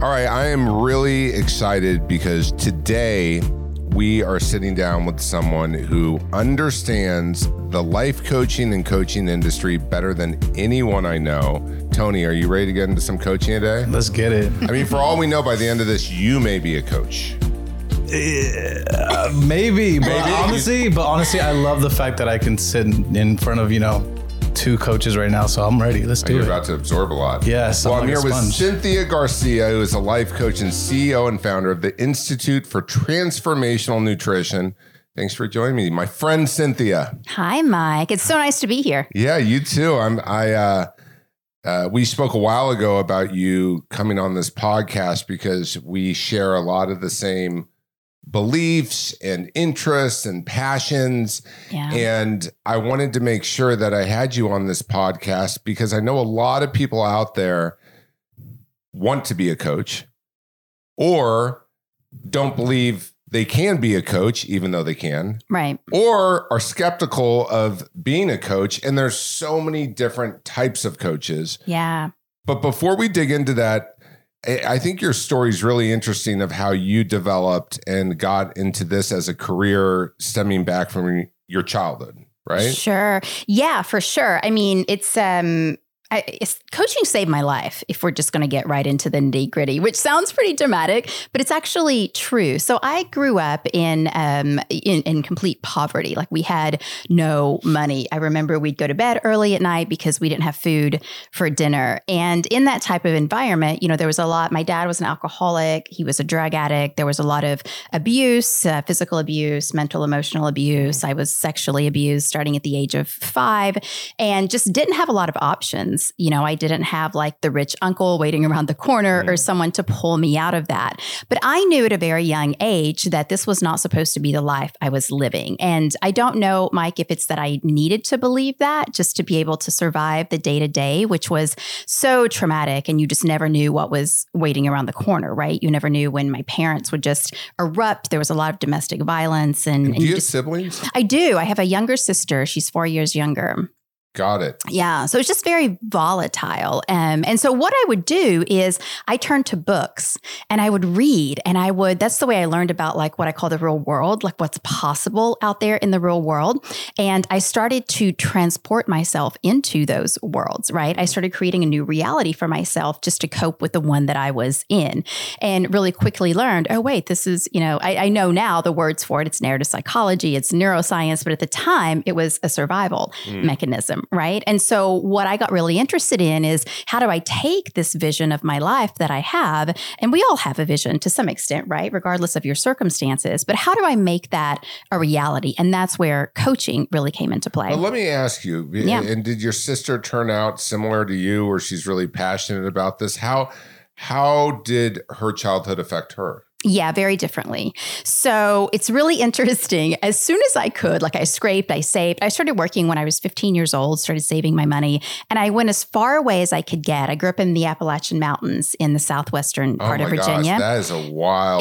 All right, I am really excited because today we are sitting down with someone who understands the life coaching and coaching industry better than anyone I know. Tony, are you ready to get into some coaching today? Let's get it. I mean, for all we know, by the end of this, you may be a coach. Maybe. But honestly, I love the fact that I can sit in front of, two coaches right now. So I'm ready. Let's do it. You're about to absorb a lot. Yes. Well, I'm here with Cynthia Garcia, who is a life coach and CEO and founder of the Institute for Transformational Nutrition. Thanks for joining me, my friend Cynthia. Hi, Mike. It's so nice to be here. Yeah, you too. We spoke a while ago about you coming on this podcast because we share a lot of the same beliefs and interests and passions. Yeah. And I wanted to make sure that I had you on this podcast because I know a lot of people out there want to be a coach or don't believe they can be a coach, even though they can. Right. Or are skeptical of being a coach. And there's so many different types of coaches. Yeah. But before we dig into that, I think your story is really interesting of how you developed and got into this as a career stemming back from your childhood, right? Sure. Yeah, for sure. I mean, it's coaching saved my life, if we're just going to get right into the nitty gritty, which sounds pretty dramatic, but it's actually true. So I grew up in complete poverty. Like we had no money. I remember we'd go to bed early at night because we didn't have food for dinner. And in that type of environment, there was a lot. My dad was an alcoholic. He was a drug addict. There was a lot of abuse, physical abuse, mental, emotional abuse. I was sexually abused starting at the age of 5 and just didn't have a lot of options. I didn't have like the rich uncle waiting around the corner or someone to pull me out of that. But I knew at a very young age that this was not supposed to be the life I was living. And I don't know, Mike, if it's that I needed to believe that just to be able to survive the day to day, which was so traumatic. And you just never knew what was waiting around the corner, right? You never knew when my parents would just erupt. There was a lot of domestic violence. And do you have siblings? I do. I have a younger sister. She's 4 years younger. Got it. Yeah. So it's just very volatile. And so what I would do is I turned to books and I would read that's the way I learned about like what I call the real world, like what's possible out there in the real world. And I started to transport myself into those worlds, right? I started creating a new reality for myself just to cope with the one that I was in and really quickly learned, oh, wait, this is, I know now the words for it. It's narrative psychology, it's neuroscience, but at the time it was a survival mechanism. Right. And so what I got really interested in is how do I take this vision of my life that I have? And we all have a vision to some extent, right? Regardless of your circumstances. But how do I make that a reality? And that's where coaching really came into play. Well, let me ask you, and did your sister turn out similar to you where she's really passionate about this? How did her childhood affect her? Yeah, very differently. So it's really interesting. As soon as I could, like I scraped, I saved. I started working when I was 15 years old, started saving my money, and I went as far away as I could get. I grew up in the Appalachian Mountains in the southwestern part of Virginia. Gosh, that is a wild.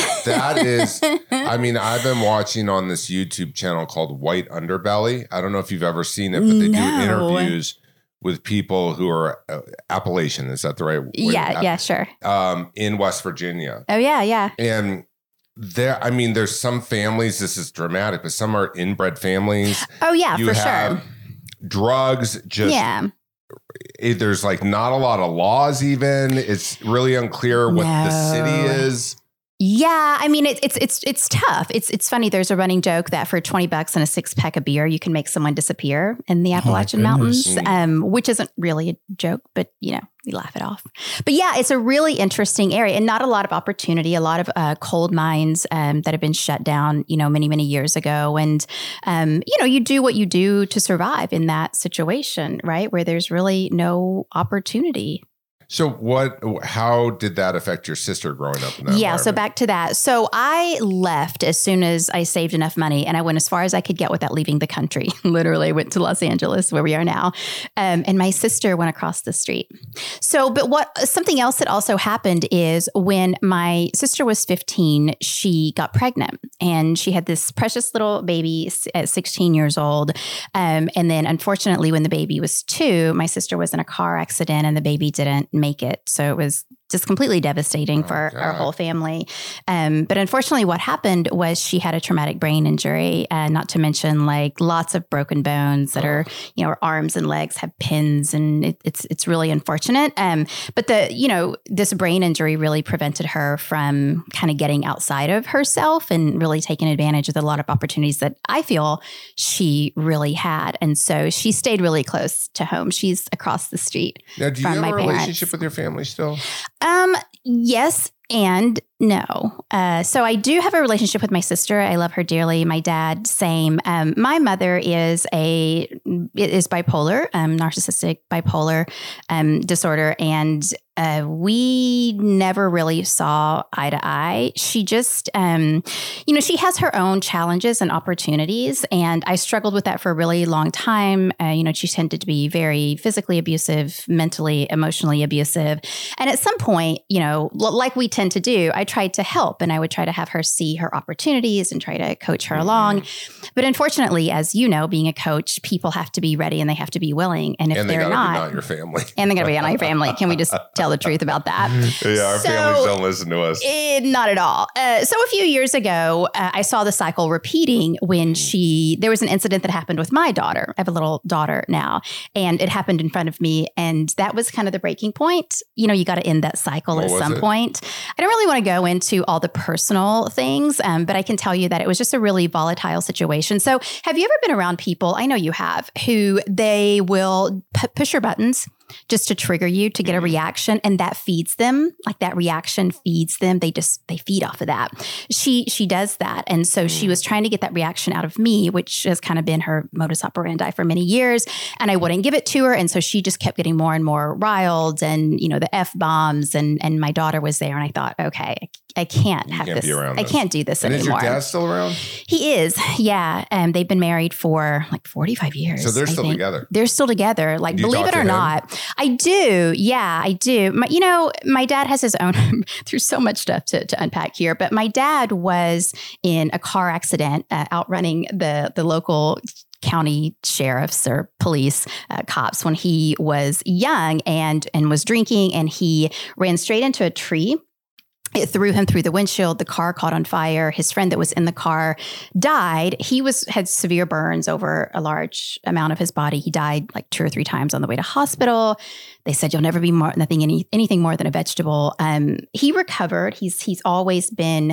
I've been watching on this YouTube channel called White Underbelly. I don't know if you've ever seen it, but they do interviews with people who are Appalachian. Is that the right way? Yeah, sure. In West Virginia. Oh, yeah. And there's some families, this is dramatic, but some are inbred families. Oh, yeah, for sure. Drugs, there's like not a lot of laws even. It's really unclear what the city is. Yeah, I mean it's tough. It's funny. There's a running joke that for $20 and a 6-pack of beer, you can make someone disappear in the Appalachian Mountains, which isn't really a joke, but we laugh it off. But yeah, it's a really interesting area and not a lot of opportunity. A lot of coal mines that have been shut down, many years ago, and you do what you do to survive in that situation, right? Where there's really no opportunity. So how did that affect your sister growing up in that environment? So back to that. So I left as soon as I saved enough money and I went as far as I could get without leaving the country. Literally went to Los Angeles where we are now. And my sister went across the street. So, but something else that also happened is when my sister was 15, she got pregnant and she had this precious little baby at 16 years old. And then unfortunately, when the baby was 2, my sister was in a car accident and the baby didn't make it. So it was just completely devastating for our whole family. But unfortunately, what happened was she had a traumatic brain injury, not to mention like lots of broken bones that are, her arms and legs have pins, and it's really unfortunate. But this brain injury really prevented her from kind of getting outside of herself and really taking advantage of a lot of opportunities that I feel she really had. And so she stayed really close to home. She's across the street. Now, do you have a relationship with your family still? Yes and no. So I do have a relationship with my sister. I love her dearly. My dad, same. My mother is bipolar, narcissistic bipolar disorder, and we never really saw eye to eye. She just, she has her own challenges and opportunities, and I struggled with that for a really long time. She tended to be very physically abusive, mentally, emotionally abusive, and at some point, like we tend to do, I tried to help, and I would try to have her see her opportunities and try to coach her along. But unfortunately, as you know, being a coach, people have to be ready and they have to be willing. And if they're not your family, and they're going to be not your family, can we just tell the truth about that? Yeah, our families don't listen to us. Not at all. So a few years ago, I saw the cycle repeating when there was an incident that happened with my daughter. I have a little daughter now, and it happened in front of me. And that was kind of the breaking point. You got to end that cycle at some point. I don't really want to go into all the personal things, but I can tell you that it was just a really volatile situation. So have you ever been around people, I know you have, who they will push your buttons just to trigger you, to get a reaction, and that feeds them? Like that reaction feeds them. They feed off of that. She does that. And so she was trying to get that reaction out of me, which has kind of been her modus operandi for many years. And I wouldn't give it to her. And so she just kept getting more and more riled, and, the F-bombs, and my daughter was there. And I thought, okay, I can't have this. I can't do this anymore. Is your dad still around? He is. Yeah. They've been married for like 45 years. So they're still together. They're still together. Like, believe it or not. I do. Yeah, I do. My dad has his own, through so much stuff to unpack here, but my dad was in a car accident outrunning the local county sheriffs or police cops when he was young and was drinking, and he ran straight into a tree. It threw him through the windshield. The car caught on fire. His friend that was in the car died. He had severe burns over a large amount of his body. He died like 2 or 3 times on the way to hospital. They said, you'll never be anything more than a vegetable. He recovered. He's always been,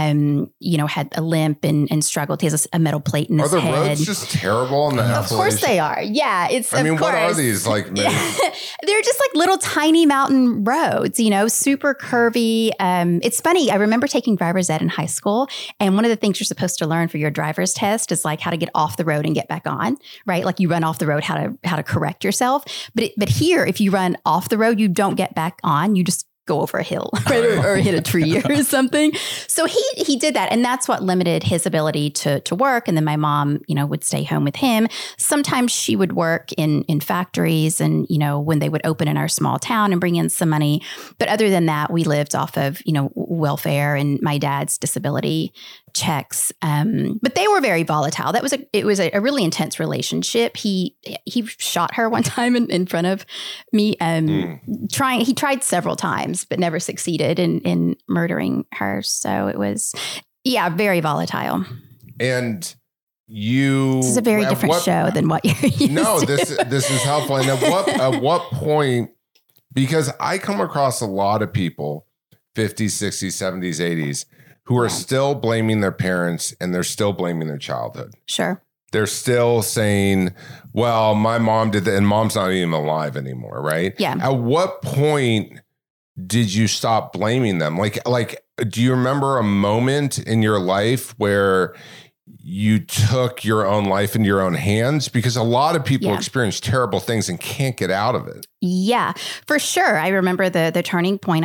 had a limp and struggled. He has a metal plate in his head. Are the roads just terrible in the Appalachians? Of course they are. Yeah. What are these? Like, they're just like little tiny mountain roads, super curvy. It's funny. I remember taking driver's ed in high school. And one of the things you're supposed to learn for your driver's test is like how to get off the road and get back on, right? Like you run off the road, how to correct yourself. But here, if you run off the road, you don't get back on. You just go over a hill, right? or hit a tree or something. So he did that. And that's what limited his ability to work. And then my mom, would stay home with him. Sometimes she would work in factories and, when they would open in our small town and bring in some money. But other than that, we lived off of, welfare and my dad's disability checks. But they were very volatile. It was a really intense relationship. He shot her one time in front of me, he tried several times, but never succeeded in murdering her. So it was, very volatile. And this is a very different show than what you're used to. This is helpful. And at what point, because I come across a lot of people, 50s, 60s, 70s, 80s, who are still blaming their parents and they're still blaming their childhood. Sure. They're still saying, well, my mom did that, and mom's not even alive anymore, right? Yeah. At what point did you stop blaming them? Like, do you remember a moment in your life where you took your own life into your own hands? Because a lot of people experience terrible things and can't get out of it. Yeah, for sure. I remember the turning point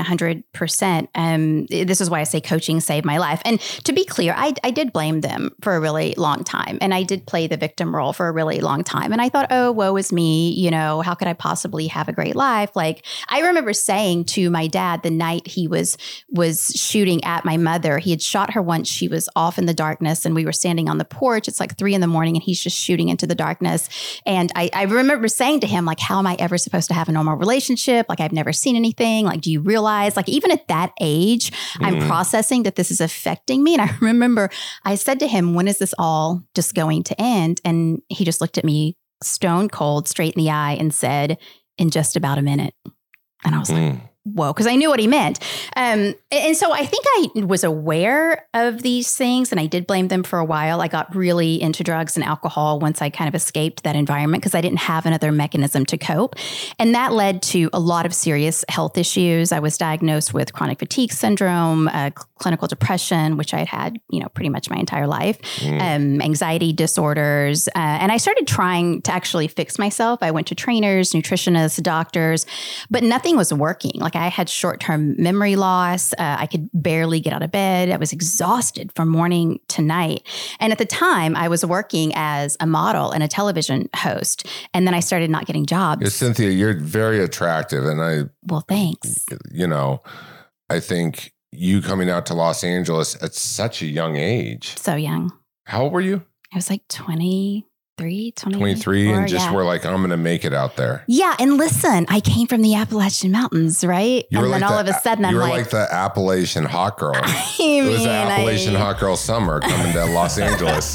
100%. This is why I say coaching saved my life. And to be clear, I did blame them for a really long time. And I did play the victim role for a really long time. And I thought, oh, woe is me. How could I possibly have a great life? Like, I remember saying to my dad the night he was shooting at my mother, he had shot her once. She was off in the darkness and we were standing on the porch. It's like 3 a.m. and he's just shooting into the darkness. And I remember saying to him, like, how am I ever supposed to have have a normal relationship? Like, I've never seen anything. Like, do you realize, like, even at that age, I'm processing that this is affecting me? And I remember I said to him, when is this all just going to end? And he just looked at me stone cold, straight in the eye and said, in just about a minute. And I was like, whoa, because I knew what he meant. And so I think I was aware of these things, and I did blame them for a while. I got really into drugs and alcohol once I kind of escaped that environment because I didn't have another mechanism to cope. And that led to a lot of serious health issues. I was diagnosed with chronic fatigue syndrome, clinical depression, which I'd had, pretty much my entire life, anxiety disorders. And I started trying to actually fix myself. I went to trainers, nutritionists, doctors, but nothing was working. Like, I had short-term memory loss. I could barely get out of bed. I was exhausted from morning to night. And at the time, I was working as a model and a television host. And then I started not getting jobs. Yeah, Cynthia, you're very attractive. And well, thanks. I think you coming out to Los Angeles at such a young age. So young. How old were you? I was like 23, 23, and just were like, I'm going to make it out there. Yeah. And listen, I came from the Appalachian Mountains, right? And then all of a sudden I'm like. You were like the Appalachian hot girl. It was the Appalachian hot girl summer coming to Los Angeles.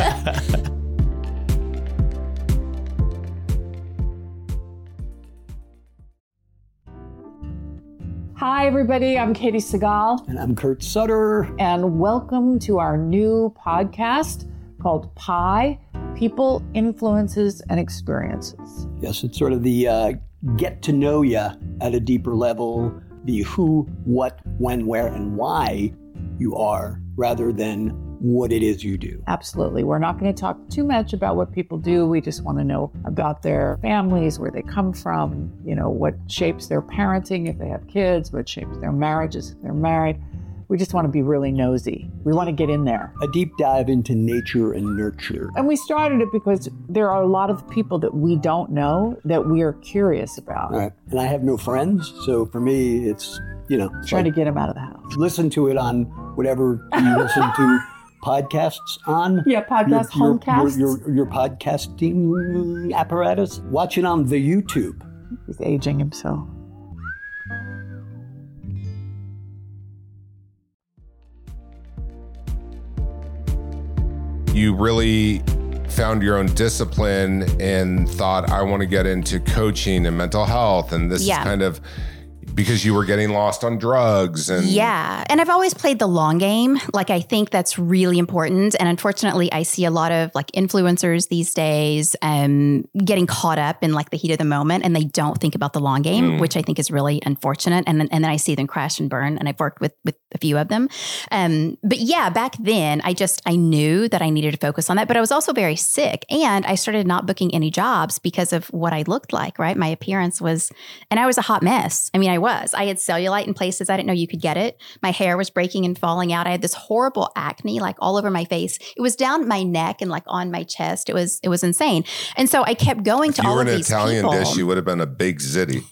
Hi, everybody. I'm Katie Segal. And I'm Kurt Sutter. And welcome to our new podcast called PIE, People, Influences, and Experiences. Yes, it's sort of the get to know you at a deeper level, the who, what, when, where, and why you are, rather than what it is you do. Absolutely. We're not going to talk too much about what people do. We just want to know about their families, where they come from, what shapes their parenting if they have kids, what shapes their marriages if they're married. We just want to be really nosy. We want to get in there. A deep dive into nature and nurture. And we started it because there are a lot of people that we don't know that we are curious about. Right. And I have no friends, so for me, it's, trying to get them out of the house. Listen to it on whatever you listen to podcasts on. Yeah, podcast, homecasts. Your podcasting apparatus. Watch it on the YouTube. He's aging himself. You really found your own discipline and thought, I want to get into coaching and mental health. And this is kind of because you were getting lost on drugs. And I've always played the long game. Like, I think that's really important. And unfortunately, I see a lot of like influencers these days getting caught up in like the heat of the moment, and they don't think about the long game, which I think is really unfortunate. And then I see them crash and burn. And I've worked with a few of them. But yeah, back then I knew that I needed to focus on that, but I was also very sick, and I started not booking any jobs because of what I looked like, right? My appearance was, and I was a hot mess. I mean, I had cellulite in places I didn't know you could get it. My hair was breaking and falling out. I had this horrible acne, like all over my face. It was down my neck and like on my chest. It was insane. And so I kept going to all of these people. If you were an Italian dish, you would have been a big ziti.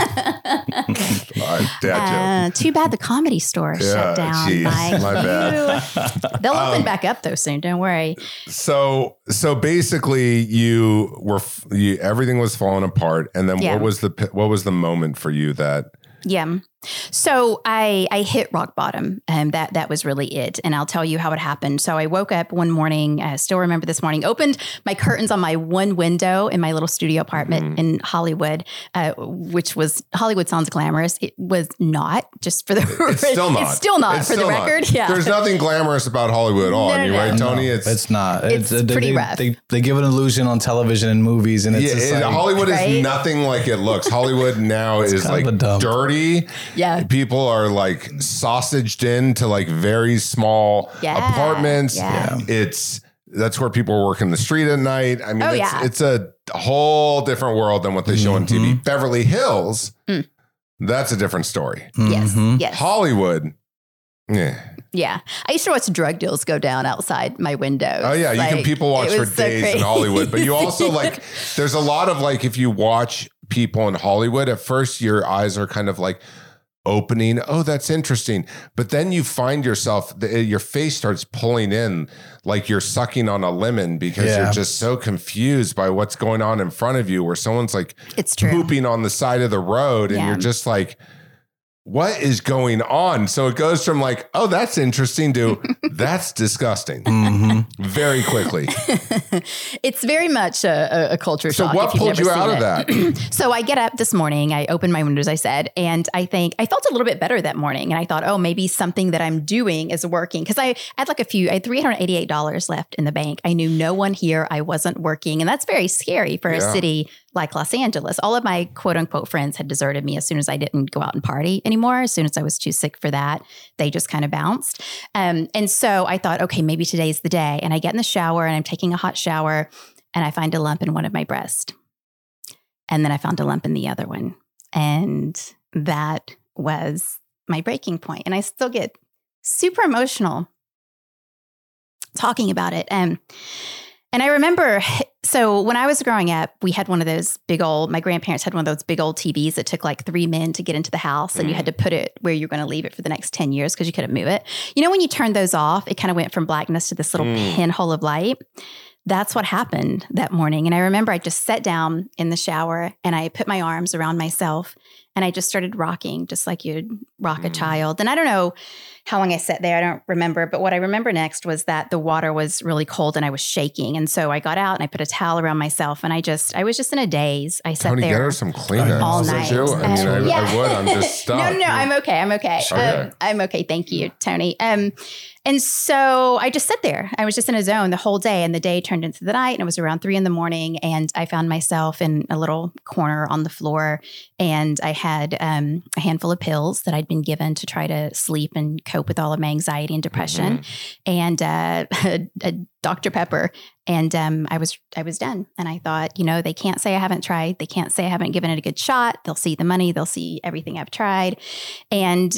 Too bad the Comedy Store shut down. Geez, my bad. They'll open back up though soon. Don't worry. So basically, everything was falling apart, and then what was the moment for you that? Yeah. So I hit rock bottom, and that was really it. And I'll tell you how it happened. So I woke up one morning, I still remember this morning, opened my curtains on my one window in my little studio apartment in Hollywood, which was, Hollywood sounds glamorous. It was not, just for the It's still not. It's still not, for the record. Yeah. There's nothing glamorous about Hollywood at all. No. Right, Tony? No, it's not. It's pretty rough. They give an illusion on television and movies, and it's just like, Hollywood is nothing like it looks. Hollywood now is like dirty. Yeah. People are like sausaged into like very small apartments. Yeah. That's where people are working the street at night. I mean, it's a whole different world than what they show on TV. Beverly Hills, that's a different story. Yes. Hollywood, Yeah. I used to watch drug deals go down outside my windows. Oh, yeah. You can people watch for days in Hollywood. But you also like, there's a lot of like, if you watch people in Hollywood, at first your eyes are kind of like, opening. Oh, that's interesting. But then you find yourself, your face starts pulling in like you're sucking on a lemon because you're just so confused by what's going on in front of you, where someone's like pooping on the side of the road and you're just like, what is going on? So it goes from like, oh, that's interesting to that's disgusting very quickly. It's very much a culture shock. So what pulled you out of that? So I get up this morning, I open my windows, I said, and I think I felt a little bit better that morning. And I thought, oh, maybe something that I'm doing is working. Because I had $388 left in the bank. I knew no one here. I wasn't working. And that's very scary for a city like Los Angeles. All of my quote unquote friends had deserted me as soon as I didn't go out and party anymore. As soon as I was too sick for that, they just kind of bounced. And so I thought, okay, maybe today's the day. And I get in the shower and I'm taking a hot shower and I find a lump in one of my breasts. And then I found a lump in the other one. And that was my breaking point. And I still get super emotional talking about it. And I remember, so when I was growing up, we had one of those my grandparents had one of those big old TVs that took like 3 men to get into the house and you had to put it where you're going to leave it for the next 10 years because you couldn't move it. You know, when you turned those off, it kind of went from blackness to this little pinhole of light. That's what happened that morning. And I remember I just sat down in the shower and I put my arms around myself and I just started rocking just like you'd rock a child. And I don't know how long I sat there. I don't remember. But what I remember next was that the water was really cold and I was shaking. And so I got out and I put a towel around myself and I was just in a daze. I sat Tony, there. Get her some Kleenex all night. I would. I'm just stuck. No, I'm okay. I'm okay. I'm okay. Thank you, Tony. And so I just sat there. I was just in a zone the whole day, and the day turned into the night, and it was around 3 a.m. and I found myself in a little corner on the floor, and I had a handful of pills that I'd been given to try to sleep and cope with all of my anxiety and depression, and a Dr. Pepper. And I was done. And I thought, they can't say I haven't tried. They can't say I haven't given it a good shot. They'll see the money. They'll see everything I've tried. And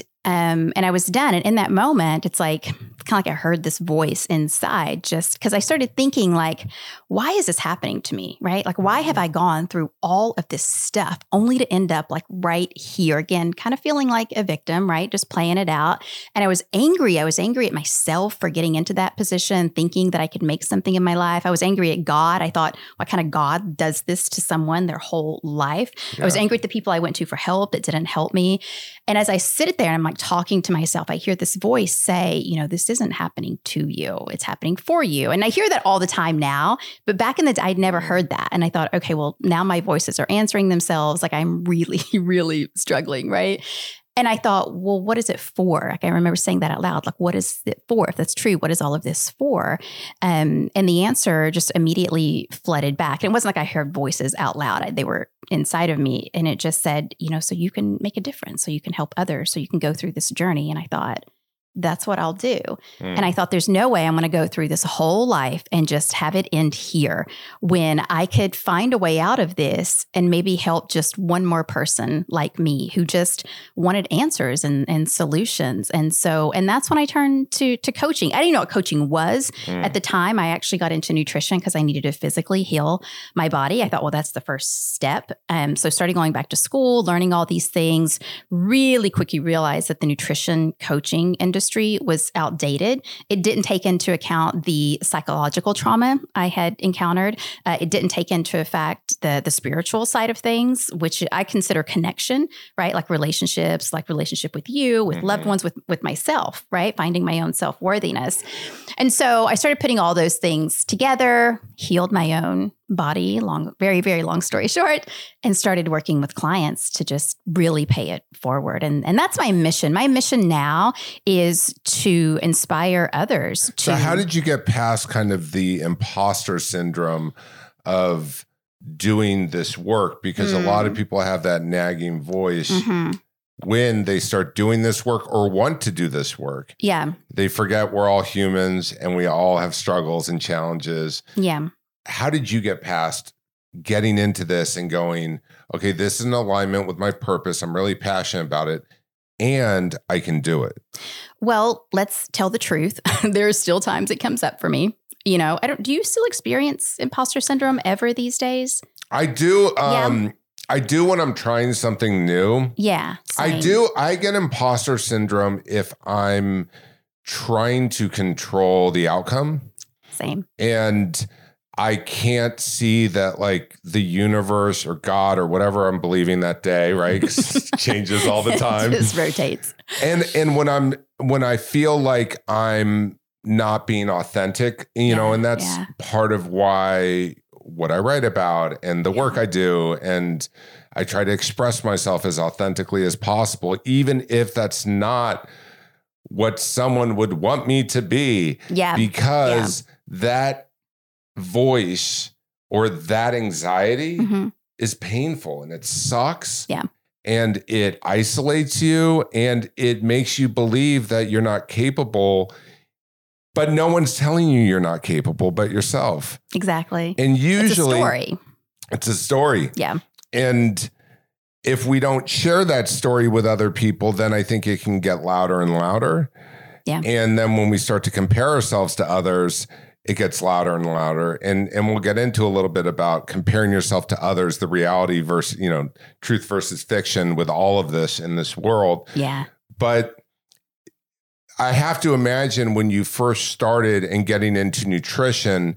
I was done. And in that moment, it's kind of like I heard this voice inside, just because I started thinking why is this happening to me? Right? Why have I gone through all of this stuff only to end up right here again, kind of feeling like a victim, right? Just playing it out. And I was angry. I was angry at myself for getting into that position, thinking that I could make something in my life. I was angry at God. I thought, what kind of God does this to someone their whole life? Yeah. I was angry at the people I went to for help that didn't help me. And as I sit there and I'm talking to myself, I hear this voice say, this isn't happening to you. It's happening for you. And I hear that all the time now, but back in the day, I'd never heard that. And I thought, okay, well, now my voices are answering themselves. I'm really, really struggling, right? And I thought, well, what is it for? I remember saying that out loud. What is it for? If that's true, what is all of this for? And the answer just immediately flooded back. And it wasn't like I heard voices out loud. They were inside of me. And it just said, so you can make a difference, so you can help others, so you can go through this journey. And I thought, that's what I'll do. And I thought, there's no way I'm going to go through this whole life and just have it end here, when I could find a way out of this and maybe help just one more person like me who just wanted answers and solutions. And that's when I turned to coaching. I didn't know what coaching was at the time. I actually got into nutrition because I needed to physically heal my body. I thought, well, that's the first step. So started going back to school, learning all these things, really quickly realized that the nutrition coaching industry was outdated. It didn't take into account the psychological trauma I had encountered. It didn't take into effect the spiritual side of things, which I consider connection, right? Relationships, relationship with you, with loved ones, with myself, right? Finding my own self-worthiness. And so I started putting all those things together, healed my own body, very, very long story short, and started working with clients to just really pay it forward. And that's my mission. My mission now is to inspire others. So how did you get past kind of the imposter syndrome of doing this work? Because a lot of people have that nagging voice when they start doing this work or want to do this work. Yeah. They forget we're all humans and we all have struggles and challenges. Yeah. How did you get past getting into this and going, okay, this is in alignment with my purpose. I'm really passionate about it and I can do it? Well, let's tell the truth. There are still times it comes up for me. Do you still experience imposter syndrome ever these days? I do. Yeah. I do when I'm trying something new. Yeah. I same. do. I get imposter syndrome if I'm trying to control the outcome. Same. And I can't see that like the universe or God or whatever I'm believing that day, right? 'Cause it changes all the time. It just rotates. And when I feel like I'm not being authentic, you know, and that's part of why what I write about and the work I do, and I try to express myself as authentically as possible, even if that's not what someone would want me to be. Yeah. Because that voice or that anxiety is painful and it sucks. Yeah. And it isolates you and it makes you believe that you're not capable, but no one's telling you you're not capable but yourself. Exactly. And usually it's a story. Yeah. And if we don't share that story with other people, then I think it can get louder and louder. Yeah. And then when we start to compare ourselves to others, it gets louder and louder. And we'll get into a little bit about comparing yourself to others, the reality versus, you know, truth versus fiction with all of this in this world. Yeah. But I have to imagine when you first started and getting into nutrition,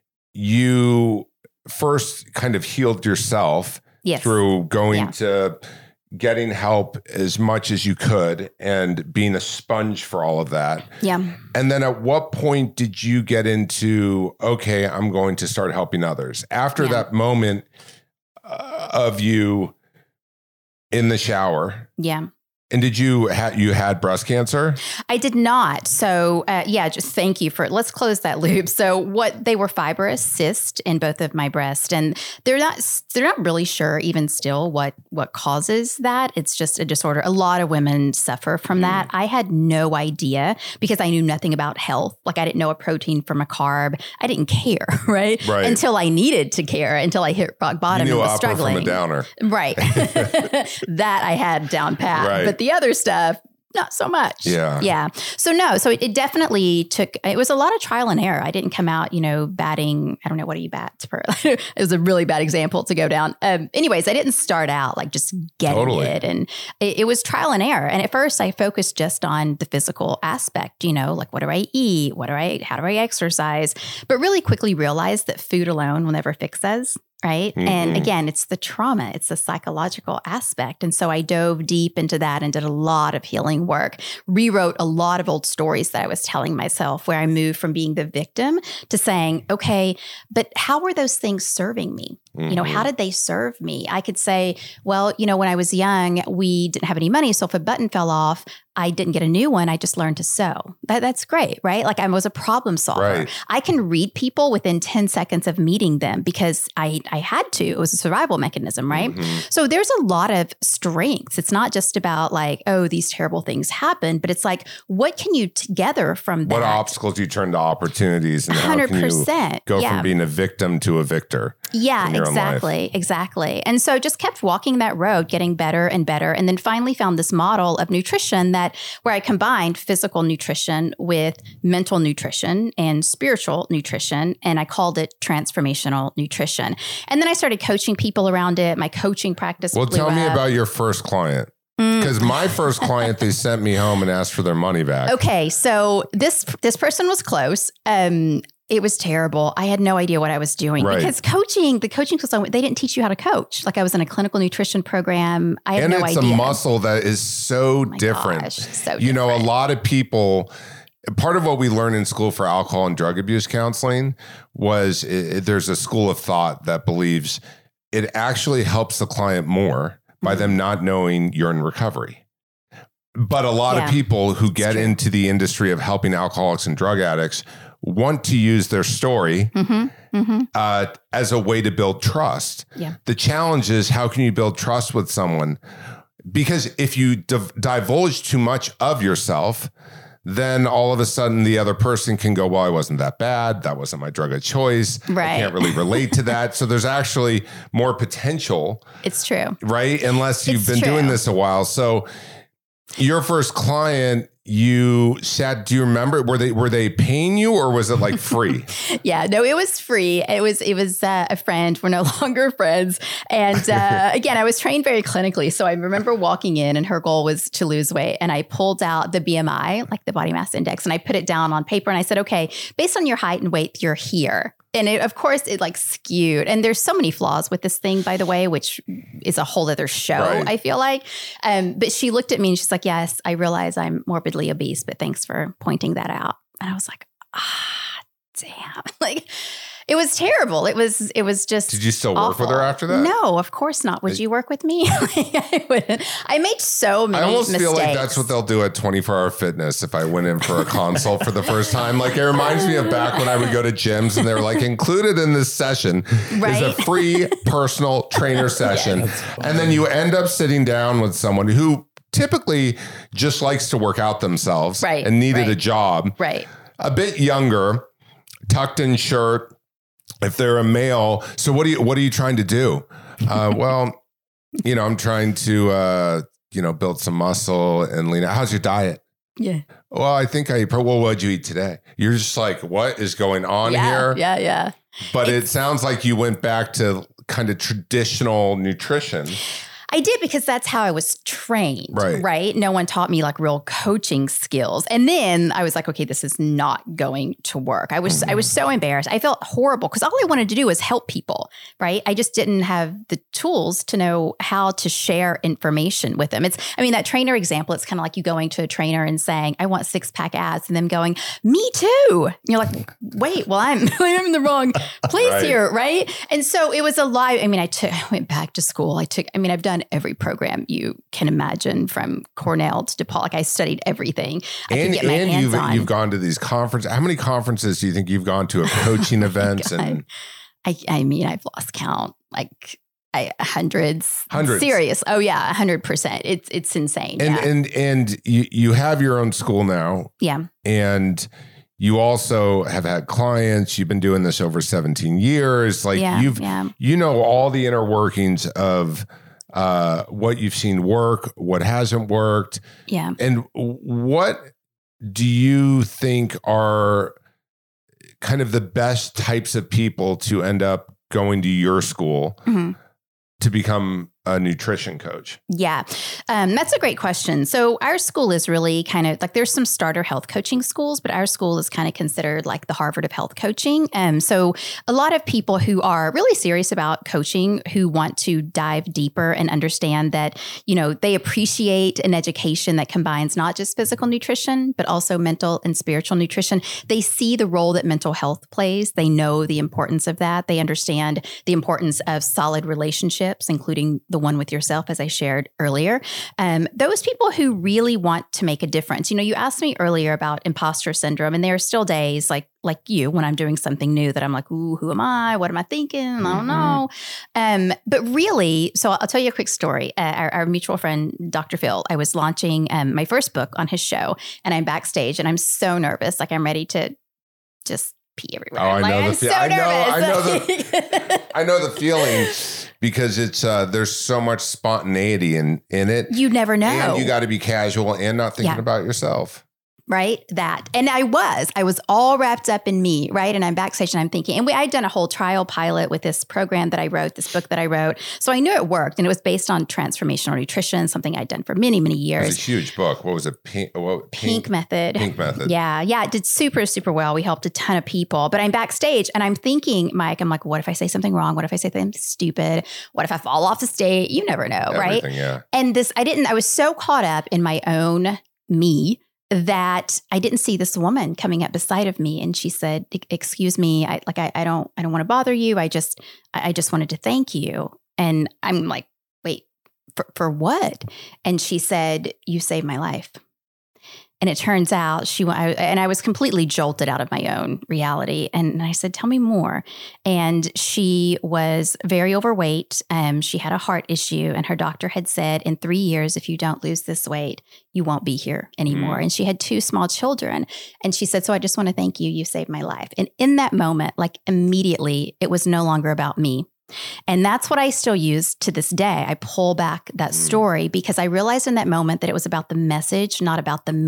you first kind of healed yourself through going to getting help as much as you could and being a sponge for all of that. Yeah. And then at what point did you get into, okay, I'm going to start helping others? After that moment of you in the shower. Yeah. And did you had breast cancer? I did not. So just thank you for, let's close that loop. So they were fibrous cysts in both of my breasts, and they're not really sure even still what causes that. It's just a disorder. A lot of women suffer from that. I had no idea because I knew nothing about health. Like I didn't know a protein from a carb. I didn't care, right? Until I needed to care, until I hit rock bottom and was struggling. From a downer. Right. That I had down pat. Right. But the other stuff, not so much. Yeah. Yeah. So it definitely it was a lot of trial and error. I didn't come out, batting. I don't know, what do you bat? It was a really bad example to go down. Anyways, I didn't start out like just getting it. And it was trial and error. And at first I focused just on the physical aspect, like what do I eat? How do I exercise? But really quickly realized that food alone will never fix us. Right. Mm-hmm. And again, it's the trauma, it's the psychological aspect. And so I dove deep into that and did a lot of healing work, rewrote a lot of old stories that I was telling myself, where I moved from being the victim to saying, okay, but how were those things serving me? Mm-hmm. How did they serve me? I could say, well, when I was young, we didn't have any money. So if a button fell off, I didn't get a new one. I just learned to sew. That's great, right? Like I was a problem solver. Right. I can read people within 10 seconds of meeting them because I had to. It was a survival mechanism, right? Mm-hmm. So there's a lot of strengths. It's not just about like, oh, these terrible things happen, but it's like, what can you gather from that? What obstacles you turn to opportunities, and 100%. How can you go from being a victim to a victor? Yeah, exactly. And so just kept walking that road, getting better and better. And then finally found this model of nutrition where I combined physical nutrition with mental nutrition and spiritual nutrition. And I called it transformational nutrition. And then I started coaching people around it. My coaching practice blew tell me up. about your first client. Because my first client, they sent me home and asked for their money back. Okay, so this person was close. It was terrible. I had no idea what I was doing because the coaching was, they didn't teach you how to coach. Like I was in a clinical nutrition program. I had no idea. And it's a muscle that is so different. Gosh, so different. A lot of people, part of what we learned in school for alcohol and drug abuse counseling was there's a school of thought that believes it actually helps the client more by them not knowing you're in recovery. But a lot of people who get into the industry of helping alcoholics and drug addicts want to use their story as a way to build trust. Yeah. The challenge is, how can you build trust with someone? Because if you divulge too much of yourself, then all of a sudden the other person can go, well, I wasn't that bad. That wasn't my drug of choice. Right. I can't really relate to that. So there's actually more potential. It's true. Right? Unless you've been doing this a while. So your first client, you sat, do you remember, were they paying you or was it like free? Yeah, no, it was free. It was a friend. We're no longer friends. And again, I was trained very clinically. So I remember walking in and her goal was to lose weight. And I pulled out the BMI, like the body mass index, and I put it down on paper. And I said, okay, based on your height and weight, you're here. And of course, it like skewed. And there's so many flaws with this thing, by the way, which is a whole other show, right. I feel like. But she looked at me and she's like, yes, I realize I'm morbidly obese, but thanks for pointing that out. And I was like, damn. Like, it was terrible. It was just. Did you still awful. work with her after that? No, of course not. Would you work with me? I wouldn't. I made so many mistakes. I almost feel like that's what they'll do at 24-Hour Fitness if I went in for a consult for the first time. Like, it reminds me of back when I would go to gyms and they were like, included in this session is a free personal trainer session. Yes. And then you end up sitting down with someone who typically just likes to work out themselves and needed a job. Right. A bit younger, tucked in shirt. If they're a male, so what are you trying to do? Well, I'm trying to, build some muscle and lean out. How's your diet? Yeah. Well, I think what'd you eat today? You're just like, what is going on here? Yeah. But it sounds like you went back to kind of traditional nutrition. I did because that's how I was trained, right? No one taught me like real coaching skills. And then I was like, okay, this is not going to work. I was so embarrassed. I felt horrible because all I wanted to do was help people, right? I just didn't have the tools to know how to share information with them. That trainer example, it's kind of like you going to a trainer and saying, I want 6-pack abs, and them going, me too. And you're like, wait, well, I'm in the wrong place here, right? And so it was a lie. I went back to school. I've done every program you can imagine from Cornell to DePaul. Like, I studied everything. You've gone to these conferences. How many conferences do you think you've gone to of coaching events? And I've lost count. Like hundreds. Serious. Oh yeah, 100%. It's insane. And you have your own school now. Yeah. And you also have had clients. You've been doing this over 17 years. Like you know all the inner workings of what you've seen work, what hasn't worked. Yeah. And what do you think are kind of the best types of people to end up going to your school to become a nutrition coach? Yeah, that's a great question. So our school is really kind of like, there's some starter health coaching schools, but our school is kind of considered like the Harvard of health coaching. So a lot of people who are really serious about coaching, who want to dive deeper and understand that, they appreciate an education that combines not just physical nutrition, but also mental and spiritual nutrition. They see the role that mental health plays. They know the importance of that. They understand the importance of solid relationships, including the one with yourself, as I shared earlier. Those people who really want to make a difference. You asked me earlier about imposter syndrome, and there are still days like you, when I'm doing something new, that I'm like, ooh, who am I? What am I thinking? I don't know. But really, so I'll tell you a quick story. Our mutual friend, Dr. Phil, I was launching my first book on his show, and I'm backstage, and I'm so nervous. Like, I'm ready to just pee everywhere. Oh, I'm so nervous. I know the feeling. Because it's there's so much spontaneity in it. You never know. And you got to be casual and not thinking about yourself. Right? That. And I was all wrapped up in me, right? And I'm backstage and I'm thinking, and I'd done a whole trial pilot with this program that I wrote, this book that I wrote. So I knew it worked, and it was based on transformational nutrition, something I'd done for many, many years. It was a huge book. What was it? Pink Method. Pink Method. Yeah. It did super, super well. We helped a ton of people, but I'm backstage and I'm thinking, Mike, I'm like, what if I say something wrong? What if I say something stupid? What if I fall off the stage? You never know, right? Yeah. And I was so caught up in my own me that I didn't see this woman coming up beside of me. And she said, excuse me, I don't want to bother you. I just wanted to thank you. And I'm like, wait, for what? And she said, you saved my life. And it turns out I was completely jolted out of my own reality. And I said, tell me more. And she was very overweight. She had a heart issue, and her doctor had said, in 3 years, if you don't lose this weight, you won't be here anymore. And she had 2 small children. And she said, so I just want to thank you. You saved my life. And in that moment, like immediately, it was no longer about me. And that's what I still use to this day. I pull back that story because I realized in that moment that it was about the message, not about the me.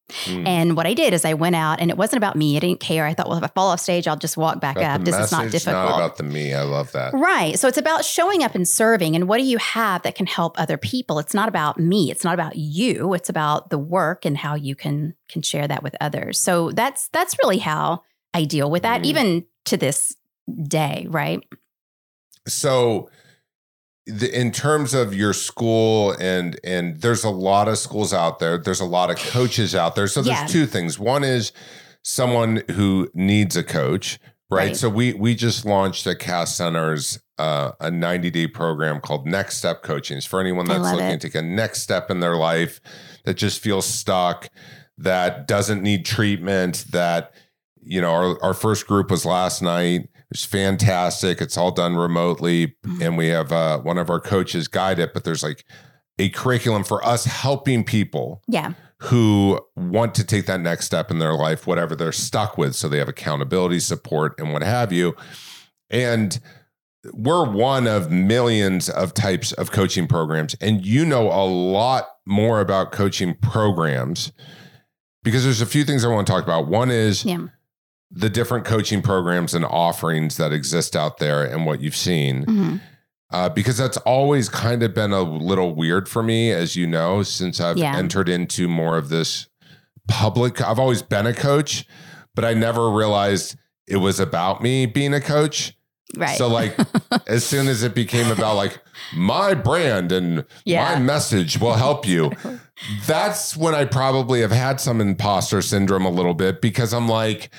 And what I did is I went out, and it wasn't about me. I didn't care. I thought, well, if I fall off stage, I'll just walk back up. This is not difficult. Not about the me. I love that. Right. So it's about showing up and serving. And what do you have that can help other people? It's not about me. It's not about you. It's about the work and how you can share that with others. So that's really how I deal with that, even to this day. Right. So in terms of your school, and there's a lot of schools out there, there's a lot of coaches out there. So there's two things. One is someone who needs a coach, right? So we just launched at Cass Centers a 90-day program called Next Step Coaching. It's for anyone that's looking to take a next step in their life, that just feels stuck, that doesn't need treatment, that, you know, our first group was last night. It's fantastic. It's all done remotely. And we have one of our coaches guide it, but there's like a curriculum for us helping people who want to take that next step in their life, whatever they're stuck with. So they have accountability, support, and what have you. And we're one of millions of types of coaching programs. And you know a lot more about coaching programs, because there's a few things I want to talk about. One is the different coaching programs and offerings that exist out there and what you've seen. Because that's always kind of been a little weird for me, as you know, since I've entered into more of this public. I've always been a coach, but I never realized it was about me being a coach. Right. So like, as soon as it became about like my brand and my message will help you, that's when I probably have had some imposter syndrome a little bit, because I'm like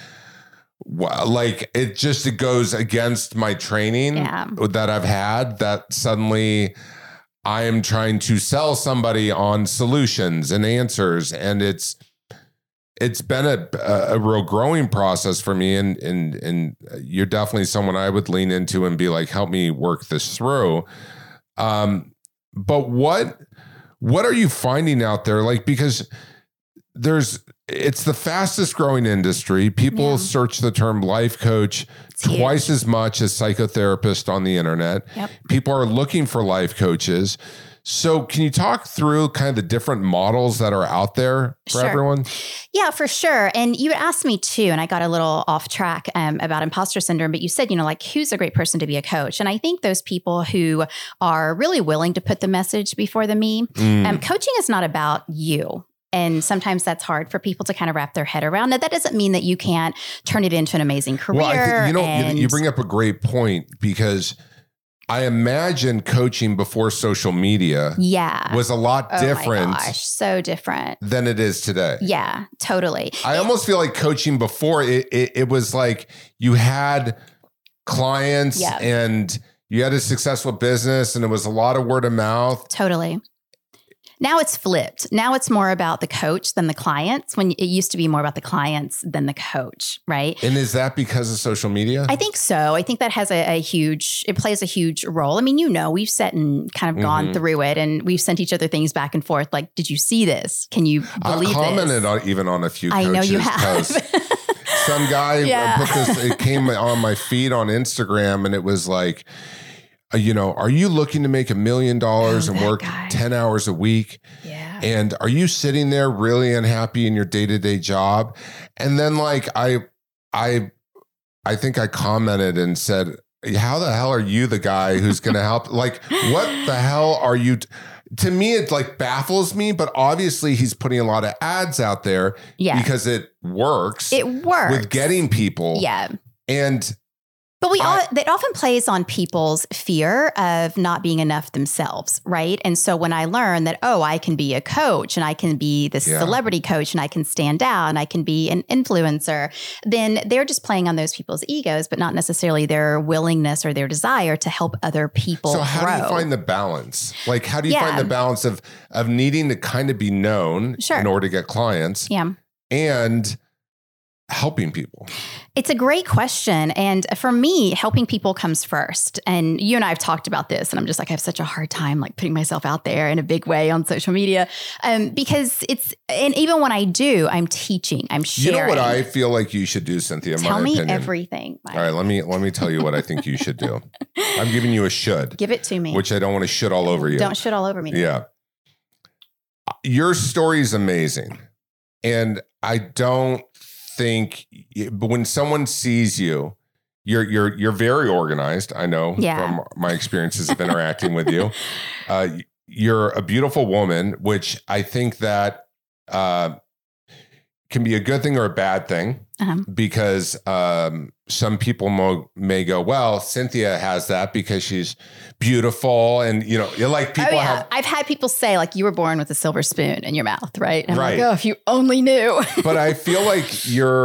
it goes against my training that I've had, that suddenly I am trying to sell somebody on solutions and answers. And it's been a real growing process for me. And you're definitely someone I would lean into and be like, help me work this through. But what are you finding out there? Like, because it's the fastest growing industry. People search the term life coach twice as much as psychotherapist on the internet. People are looking for life coaches. So can you talk through kind of the different models that are out there for everyone? Yeah, for sure. And you asked me too, and I got a little off track about imposter syndrome, but you said, like, who's a great person to be a coach? And I think those people who are really willing to put the message before the me. Coaching is not about you. And sometimes that's hard for people to kind of wrap their head around. Now, that doesn't mean that you can't turn it into an amazing career. Well, I think, you bring up a great point, because I imagine coaching before social media was a lot different. Oh my gosh, so different than it is today. Yeah, totally. I almost feel like coaching before it was like you had clients and you had a successful business, and it was a lot of word of mouth. Totally. Now it's flipped. Now it's more about the coach than the clients, when it used to be more about the clients than the coach, right? And is that because of social media? I think so. I think that has it plays a huge role. I mean, we've sat and kind of gone through it, and we've sent each other things back and forth. Like, did you see this? Can you believe this? I've commented even on a few coaches. I know you have. Some guy put this, it came on my feed on Instagram, and it was like, are you looking to make $1 million and work 10 hours a week? Yeah. And are you sitting there really unhappy in your day-to-day job? And then like, I think I commented and said, how the hell are you the guy who's going to help? Like, what the hell are you? To me, it like baffles me, but obviously he's putting a lot of ads out there because it works. It works with getting people. Yeah. And but it often plays on people's fear of not being enough themselves, right? And so when I learned that, I can be a coach, and I can be this celebrity coach, and I can stand out, and I can be an influencer, then they're just playing on those people's egos, but not necessarily their willingness or their desire to help other people grow. So how do you find the balance? Like, how do you find the balance of needing to kind of be known in order to get clients and helping people? It's a great question. And for me, helping people comes first. And you and I have talked about this, and I'm just like, I have such a hard time like putting myself out there in a big way on social media because and even when I do, I'm teaching, I'm sharing. You know what I feel like you should do, Cynthia? Tell me opinion. Everything. Mike. All right, let me tell you what I think you should do. I'm giving you a should. Give it to me. Which I don't want to shit all over you. Don't shit all over me. Yeah. Your story is amazing. And I don't think, but when someone sees you, you're very organized. I know from my experiences of interacting with you. You're a beautiful woman, which I think that can be a good thing or a bad thing, because some people may go, well, Cynthia has that because she's beautiful. And, you know, you're like people I've had people say, like, you were born with a silver spoon in your mouth, right? And I'm like, oh, if you only knew. But I feel like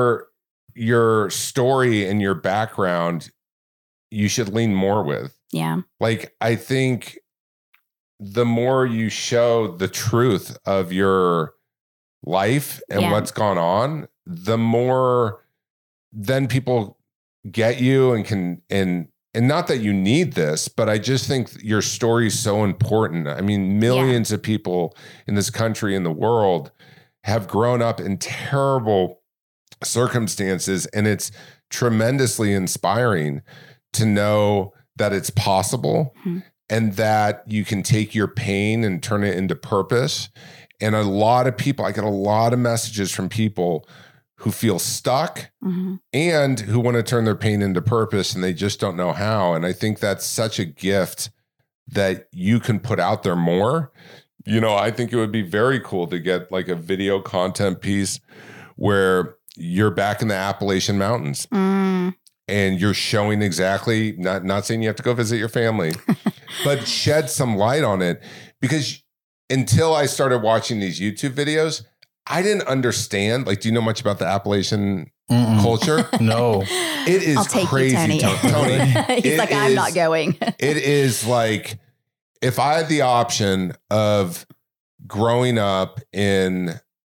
your story and your background, you should lean more with. Yeah. Like, I think the more you show the truth of your life and what's gone on, the more then people get you and can, and not that you need this, but I just think your story is so important. I mean, millions of people in this country and the world have grown up in terrible circumstances, and it's tremendously inspiring to know that it's possible and that you can take your pain and turn it into purpose. And a lot of people, I get a lot of messages from people who feel stuck and who want to turn their pain into purpose, and they just don't know how. And I think that's such a gift that you can put out there more. You know, I think it would be very cool to get like a video content piece where you're back in the Appalachian Mountains and you're showing exactly, not saying you have to go visit your family, but shed some light on it. Because until I started watching these YouTube videos, I didn't understand. Like, do you know much about the Appalachian culture? No. It is crazy, Tony. He's like, I'm not going. It is like, if I had the option of growing up in,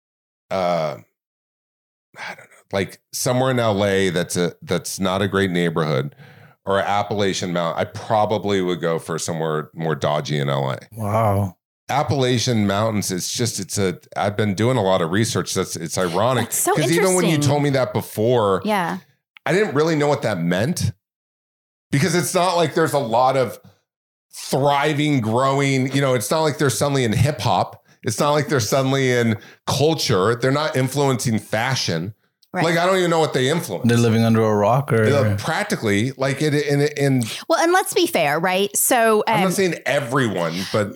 I don't know, like somewhere in LA that's not a great neighborhood, or Appalachian Mountain, I probably would go for somewhere more dodgy in LA. Wow. Appalachian Mountains, I've been doing a lot of research. It's ironic. That's so because even when you told me that before, I didn't really know what that meant, because it's not like there's a lot of thriving, growing, you know, it's not like they're suddenly in hip hop. It's not like they're suddenly in culture. They're not influencing fashion. Right. Like, I don't even know what they influence. They're living under a rock, or practically, like it in. Well, and let's be fair, right? So I'm not saying everyone, but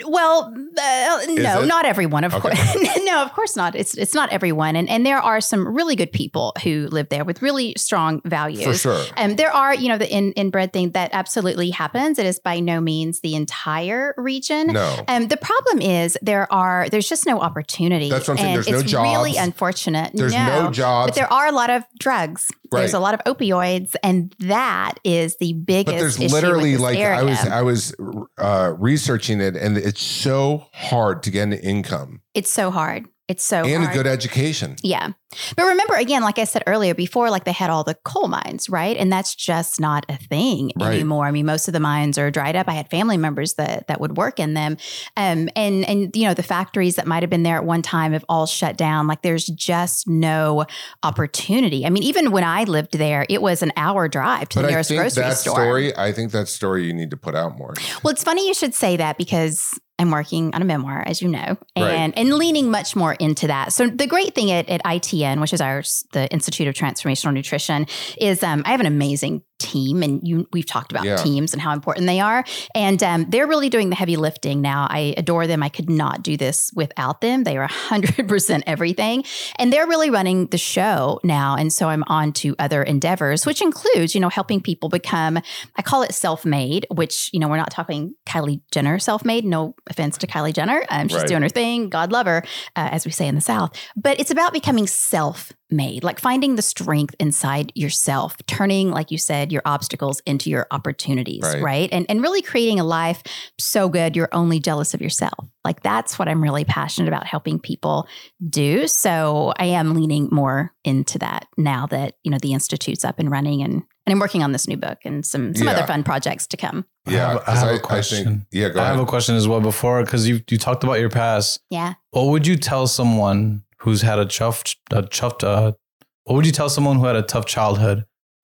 no, not everyone, of course. No, of course not. It's not everyone, and there are some really good people who live there with really strong values. For sure. There are, you know, the inbred thing that absolutely happens. It is by no means the entire region. No. The problem is there's just no opportunity. That's what I'm saying. There's no jobs. It's really unfortunate. There's no jobs, but there are a lot of drugs. Right. There's a lot of opioids, and that is the biggest. But there's literally, like, area. I was researching it, and it's so hard to get an income. It's so hard. It's so and hard. A good education. Yeah. But remember, again, like I said earlier, before, like, they had all the coal mines, right? And that's just not a thing anymore. I mean, most of the mines are dried up. I had family members that would work in them. And you know, the factories that might have been there at one time have all shut down. Like, there's just no opportunity. I mean, even when I lived there, it was an hour drive to the nearest grocery store. I think that story you need to put out more. Well, it's funny you should say that, because I'm working on a memoir, as you know, and leaning much more into that. So the great thing at ITN, which is the Institute of Transformational Nutrition, is I have an amazing team, and we've talked about teams and how important they are. And they're really doing the heavy lifting now. I adore them. I could not do this without them. They are 100% everything. And they're really running the show now. And so I'm on to other endeavors, which includes, you know, helping people become, I call it self-made, which, you know, we're not talking Kylie Jenner self-made. No offense to Kylie Jenner. She's doing her thing. God love her, as we say in the South. But it's about becoming self-made, like finding the strength inside yourself, turning, like you said, your obstacles into your opportunities, right? And really creating a life so good you're only jealous of yourself. Like, that's what I'm really passionate about helping people do. So I am leaning more into that now that, you know, the Institute's up and running, and I'm working on this new book and some other fun projects to come. Yeah, I have a question. Go ahead. I have a question as well before, because you talked about your past. Yeah. What would you tell someone who's had what would you tell someone who had a tough childhood,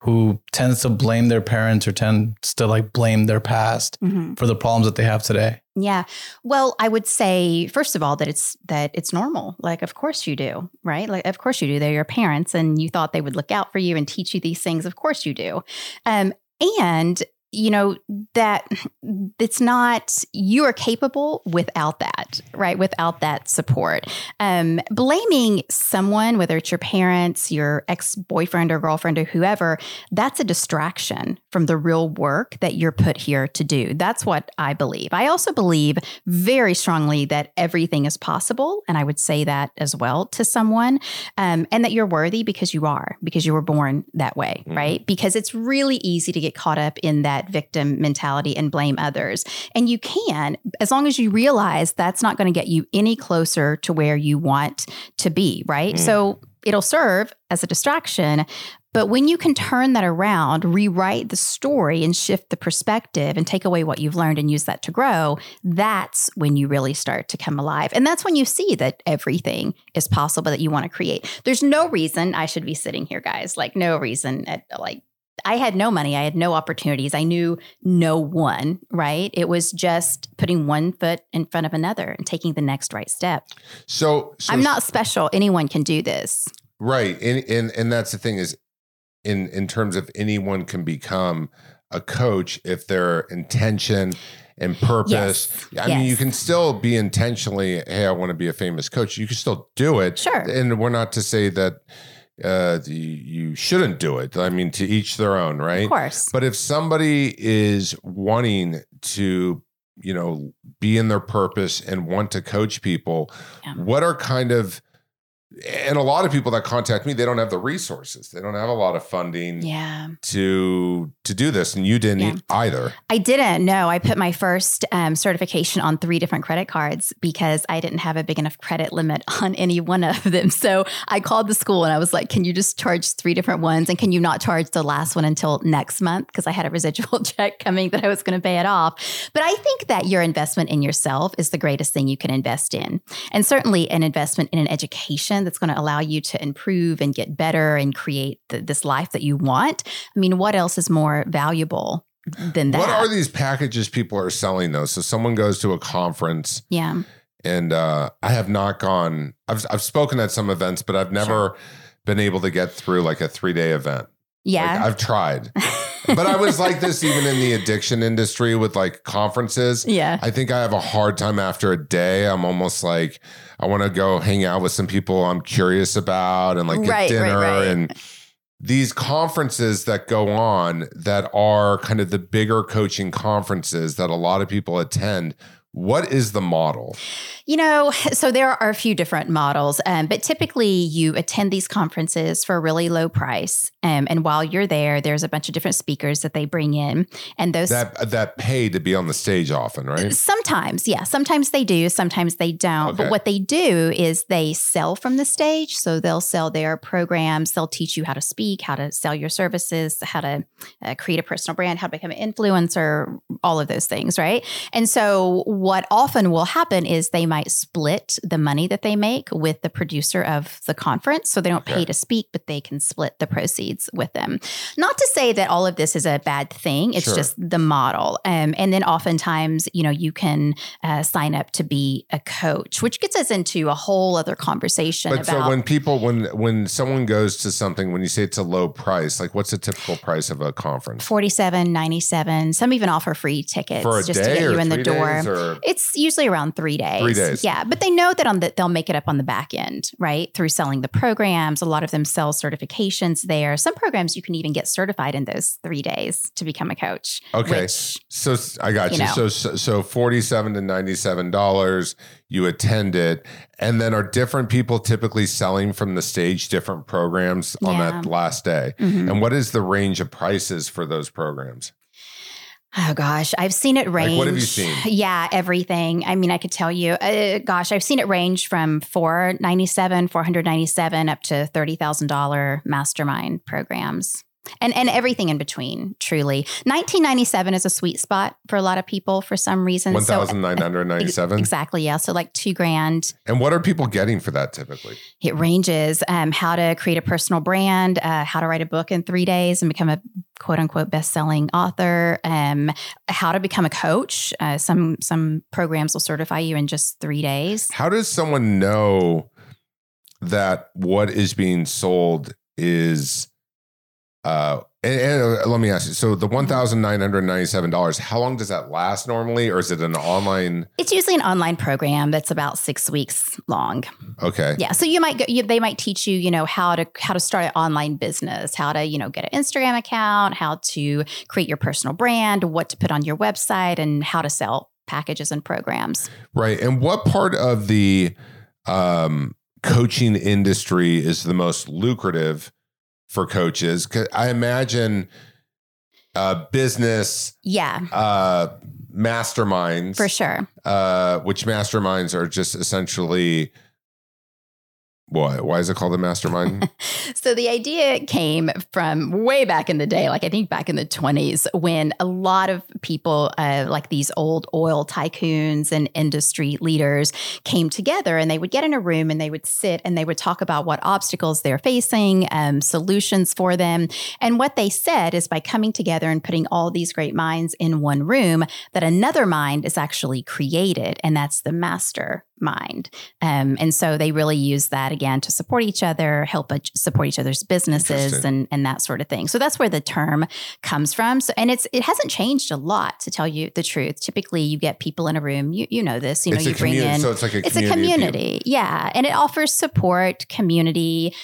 who tends to blame their parents or tends to like blame their past for the problems that they have today? Yeah. Well, I would say, first of all, that it's normal. Like, of course you do, right? Like, of course you do. They're your parents and you thought they would look out for you and teach you these things. Of course you do. And you know, that it's not, you are capable without that, right? Without that support. Blaming someone, whether it's your parents, your ex-boyfriend or girlfriend or whoever, that's a distraction from the real work that you're put here to do. That's what I believe. I also believe very strongly that everything is possible. And I would say that as well to someone, and that you're worthy because you were born that way, right? Because it's really easy to get caught up in that victim mentality and blame others. And you can, as long as you realize that's not going to get you any closer to where you want to be, right? So it'll serve as a distraction. But when you can turn that around, rewrite the story and shift the perspective and take away what you've learned and use that to grow, that's when you really start to come alive. And that's when you see that everything is possible that you want to create. There's no reason I should be sitting here, guys. Like, no reason. I had no money. I had no opportunities. I knew no one, right? It was just putting one foot in front of another and taking the next right step. So I'm not special. Anyone can do this. Right. And that's the thing is, in terms of anyone can become a coach if their intention and purpose. Yes. I mean, you can still be intentionally, hey, I want to be a famous coach. You can still do it. Sure. And we're not to say that you shouldn't do it. I mean, to each their own, right? Of course. But if somebody is wanting to, you know, be in their purpose and want to coach people, what are kind of, and a lot of people that contact me, they don't have the resources. They don't have a lot of funding to do this. And you didn't either. I didn't. No, I put my first certification on 3 different credit cards because I didn't have a big enough credit limit on any one of them. So I called the school and I was like, can you just charge 3 different ones? And can you not charge the last one until next month? Because I had a residual check coming that I was going to pay it off. But I think that your investment in yourself is the greatest thing you can invest in. And certainly an investment in an education that's going to allow you to improve and get better and create this life that you want. I mean, what else is more valuable than that? What are these packages people are selling though? So someone goes to a conference. Yeah. And I have not gone, I've spoken at some events, but I've never been able to get through like a 3-day event. Yeah. Like, I've tried. But I was like this even in the addiction industry with like conferences. Yeah. I think I have a hard time after a day. I'm almost like, I want to go hang out with some people I'm curious about and like get dinner. And these conferences that go on that are kind of the bigger coaching conferences that a lot of people attend, what is the model? You know, so there are a few different models, but typically you attend these conferences for a really low price. And while you're there, there's a bunch of different speakers that they bring in. And those that pay to be on the stage often, right? Sometimes, yeah. Sometimes they do, sometimes they don't. Okay. But what they do is they sell from the stage. So they'll sell their programs. They'll teach you how to speak, how to sell your services, how to create a personal brand, how to become an influencer, all of those things, right? And so what often will happen is they might split the money that they make with the producer of the conference. So they don't pay to speak, but they can split the proceeds with them. Not to say that all of this is a bad thing. It's just the model. And then oftentimes, you know, you can sign up to be a coach, which gets us into a whole other conversation. But so when someone goes to something, when you say it's a low price, like what's the typical price of a conference? $47.97. Some even offer free tickets for a just day to get you in the 3 door. days, or? It's usually around 3 days. 3 days. Yeah. But they know that they'll make it up on the back end, right? Through selling the programs. A lot of them sell certifications there. Some programs you can even get certified in those 3 days to become a coach. Okay. So I got you. So $47 to $97, you attend it. And then are different people typically selling from the stage different programs on that last day? Mm-hmm. And what is the range of prices for those programs? Oh, gosh. I've seen it range. Like, what have you seen? Yeah, everything. I mean, I could tell you, I've seen it range from $497 up to $30,000 mastermind programs. And everything in between, truly. $19.97 is a sweet spot for a lot of people for some reason. $1,997? Exactly, yeah. So like $2,000. And what are people getting for that typically? It ranges. How to create a personal brand, how to write a book in 3 days and become a quote unquote best-selling author, how to become a coach. Some programs will certify you in just 3 days. How does someone know that what is being sold is and let me ask you, so the $1,997, how long does that last normally? Or is it an online? It's usually an online program that's about 6 weeks long. Okay. Yeah. So you might they might teach you, how to start an online business, how to, get an Instagram account, how to create your personal brand, what to put on your website, and how to sell packages and programs. Right. And what part of the coaching industry is the most lucrative for coaches? 'Cause I imagine business, masterminds, for sure. Which masterminds are just essentially what? Why is it called a mastermind? So the idea came from way back in the day, like I think back in the 20s, when a lot of people like these old oil tycoons and industry leaders came together, and they would get in a room and they would sit and they would talk about what obstacles they're facing, solutions for them. And what they said is by coming together and putting all these great minds in one room, that another mind is actually created, and that's the mastermind. And so they really use that again to support each other, help support each other's businesses and that sort of thing. So that's where the term comes from. So, and it hasn't changed a lot, to tell you the truth. Typically you get people in a room, you know this, you bring in, so it's like it's a community. Yeah. And it offers support, community,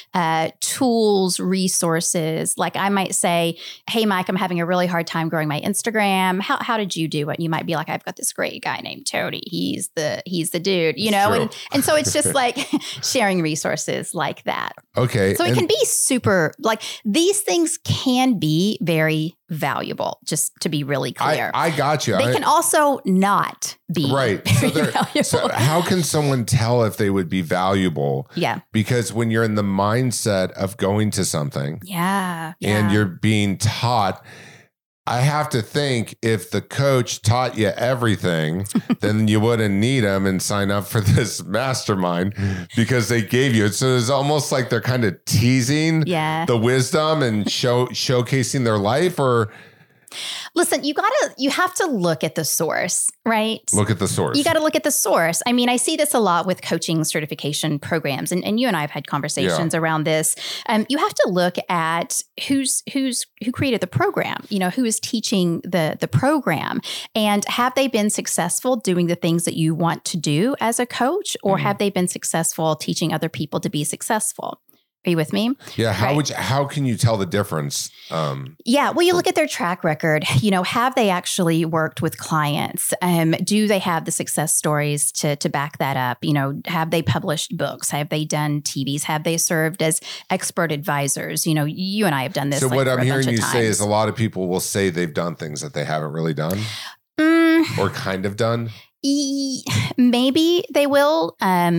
tools, resources. Like I might say, hey, Mike, I'm having a really hard time growing my Instagram. How did you do it? You might be like, I've got this great guy named Tony. He's the dude, and so it's just like sharing resources like that. Okay. So it can be super, like these things can be very valuable, just to be really clear. I got you. They can also not be right. very valuable. So how can someone tell if they would be valuable? Yeah. Because when you're in the mindset of going to something and you're being taught, I have to think if the coach taught you everything, then you wouldn't need them and sign up for this mastermind because they gave you it. So it's almost like they're kind of teasing the wisdom and showcasing their life. Or listen, you have to look at the source, right? Look at the source. You got to look at the source. I mean, I see this a lot with coaching certification programs, and you and I have had conversations around this. You have to look at who created the program, who is teaching the program, and have they been successful doing the things that you want to do as a coach, or have they been successful teaching other people to be successful? Are you with me? Yeah. How can you tell the difference? Well, you look at their track record. Have they actually worked with clients? Do they have the success stories to back that up? Have they published books? Have they done TVs? Have they served as expert advisors? You and I have done this. So what I'm hearing you say is a lot of people will say they've done things that they haven't really done or kind of done. Maybe they will.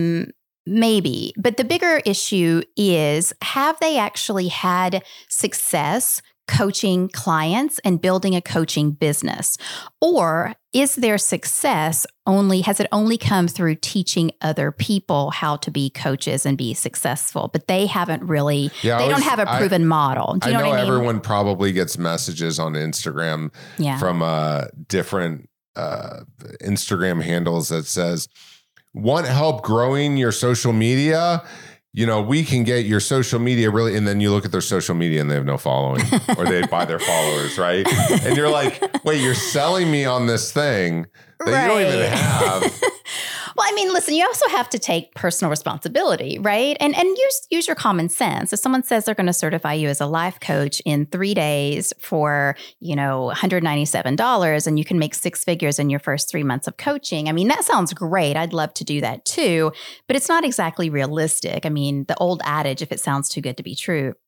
Maybe. But the bigger issue is, have they actually had success coaching clients and building a coaching business? Or is their success has it only come through teaching other people how to be coaches and be successful? But they haven't really, they don't have a proven model. Do you know what I mean? Everyone probably gets messages on Instagram from different Instagram handles that says, want help growing your social media? We can get your social media really. And then you look at their social media and they have no following, or they buy their followers, right? And you're like, wait, you're selling me on this thing that you don't even have. Well, I mean, listen, you also have to take personal responsibility, right? And use your common sense. If someone says they're going to certify you as a life coach in 3 days for, $197, and you can make 6 figures in your first 3 months of coaching, I mean, that sounds great. I'd love to do that too, but it's not exactly realistic. I mean, the old adage, if it sounds too good to be true,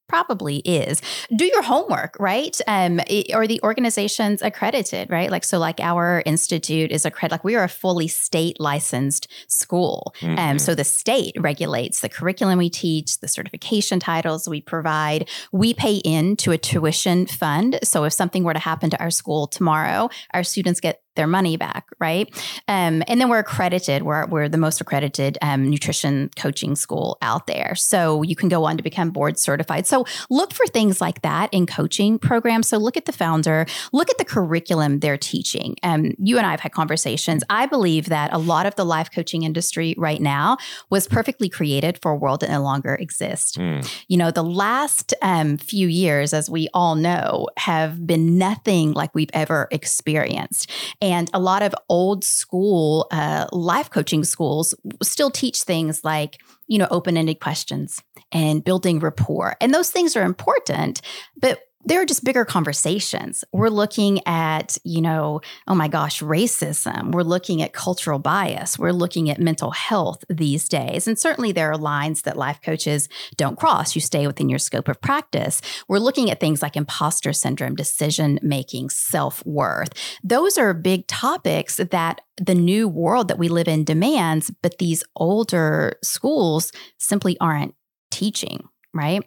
probably is. Do your homework, right? Are the organizations accredited, right? Like our institute is accredited. Like we are a fully state licensed school. So the state regulates the curriculum we teach, the certification titles we provide. We pay into a tuition fund. So if something were to happen to our school tomorrow, our students get their money back, right? And then we're accredited. We're the most accredited nutrition coaching school out there. So you can go on to become board certified. So look for things like that in coaching programs. So look at the founder, look at the curriculum they're teaching. You and I have had conversations. I believe that a lot of the life coaching industry right now was perfectly created for a world that no longer exists. You know, the last few years, as we all know, have been nothing like we've ever experienced. And a lot of old school life coaching schools still teach things like, you know, open-ended questions and building rapport. And those things are important, but they're just bigger conversations. We're looking at, you know, oh my gosh, racism. We're looking at cultural bias. We're looking at mental health these days. And certainly there are lines that life coaches don't cross. You stay within your scope of practice. We're looking at things like imposter syndrome, decision-making, self-worth. Those are big topics that the new world that we live in demands, but these older schools simply aren't teaching. Right.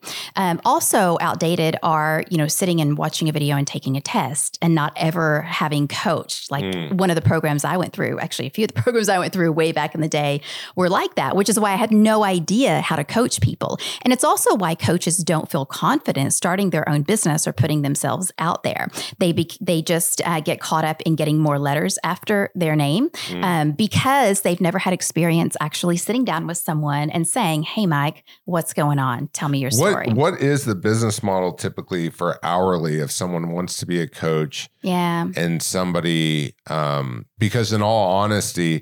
Also outdated are, you know, sitting and watching a video and taking a test and not ever having coached. Like one of the programs I went through, actually a few of the programs I went through way back in the day were like that, which is why I had no idea how to coach people. And it's also why coaches don't feel confident starting their own business or putting themselves out there. They just get caught up in getting more letters after their name because they've never had experience actually sitting down with someone and saying, hey, Mike, what's going on? Tell me your story. What is the business model typically for hourly if someone wants to be a coach? Yeah. And somebody, because in all honesty,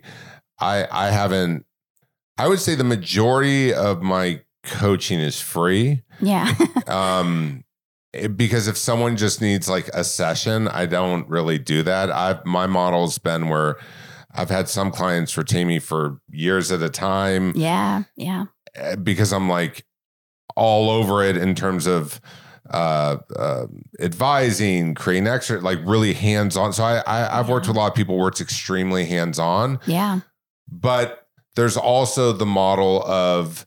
I would say the majority of my coaching is free. Yeah. Because if someone just needs like a session, I don't really do that. My model's been where I've had some clients retain me for years at a time. Yeah. Yeah. Because I'm like, all over it in terms of advising, creating extra, like really hands-on. So I've worked with a lot of people where it's extremely hands-on. Yeah. But there's also the model of,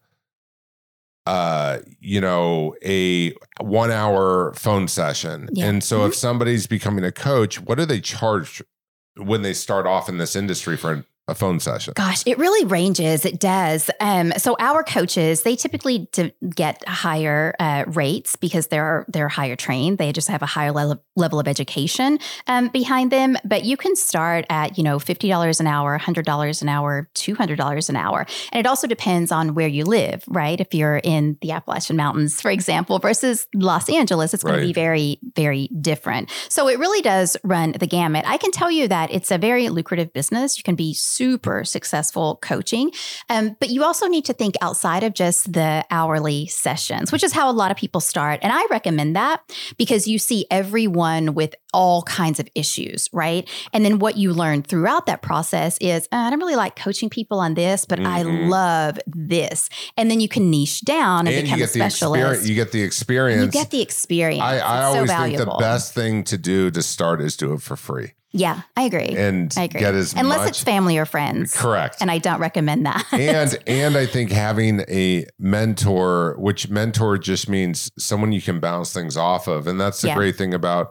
you know, a 1 hour phone session. Yeah. And so if somebody's becoming a coach, what do they charge when they start off in this industry for a phone session? Gosh, it really ranges. It does. So our coaches, they typically get higher rates because they're higher trained. They just have a higher level of education behind them. But you can start at, you know, $50 an hour, $100 an hour, $200 an hour. And it also depends on where you live, right? If you're in the Appalachian Mountains, for example, versus Los Angeles, it's going to be very, very different. So it really does run the gamut. I can tell you that it's a very lucrative business. You can be super successful coaching. But you also need to think outside of just the hourly sessions, which is how a lot of people start. And I recommend that because you see everyone with all kinds of issues, right? And then what you learn throughout that process is, I don't really like coaching people on this, but I love this. And then you can niche down and become a specialist. You get the experience. You get the experience. I always think the best thing to do to start is do it for free. Yeah, I agree. And I agree. Get as unless much, it's family or friends. Correct. And I don't recommend that. and I think having a mentor, which mentor just means someone you can bounce things off of. And that's the great thing about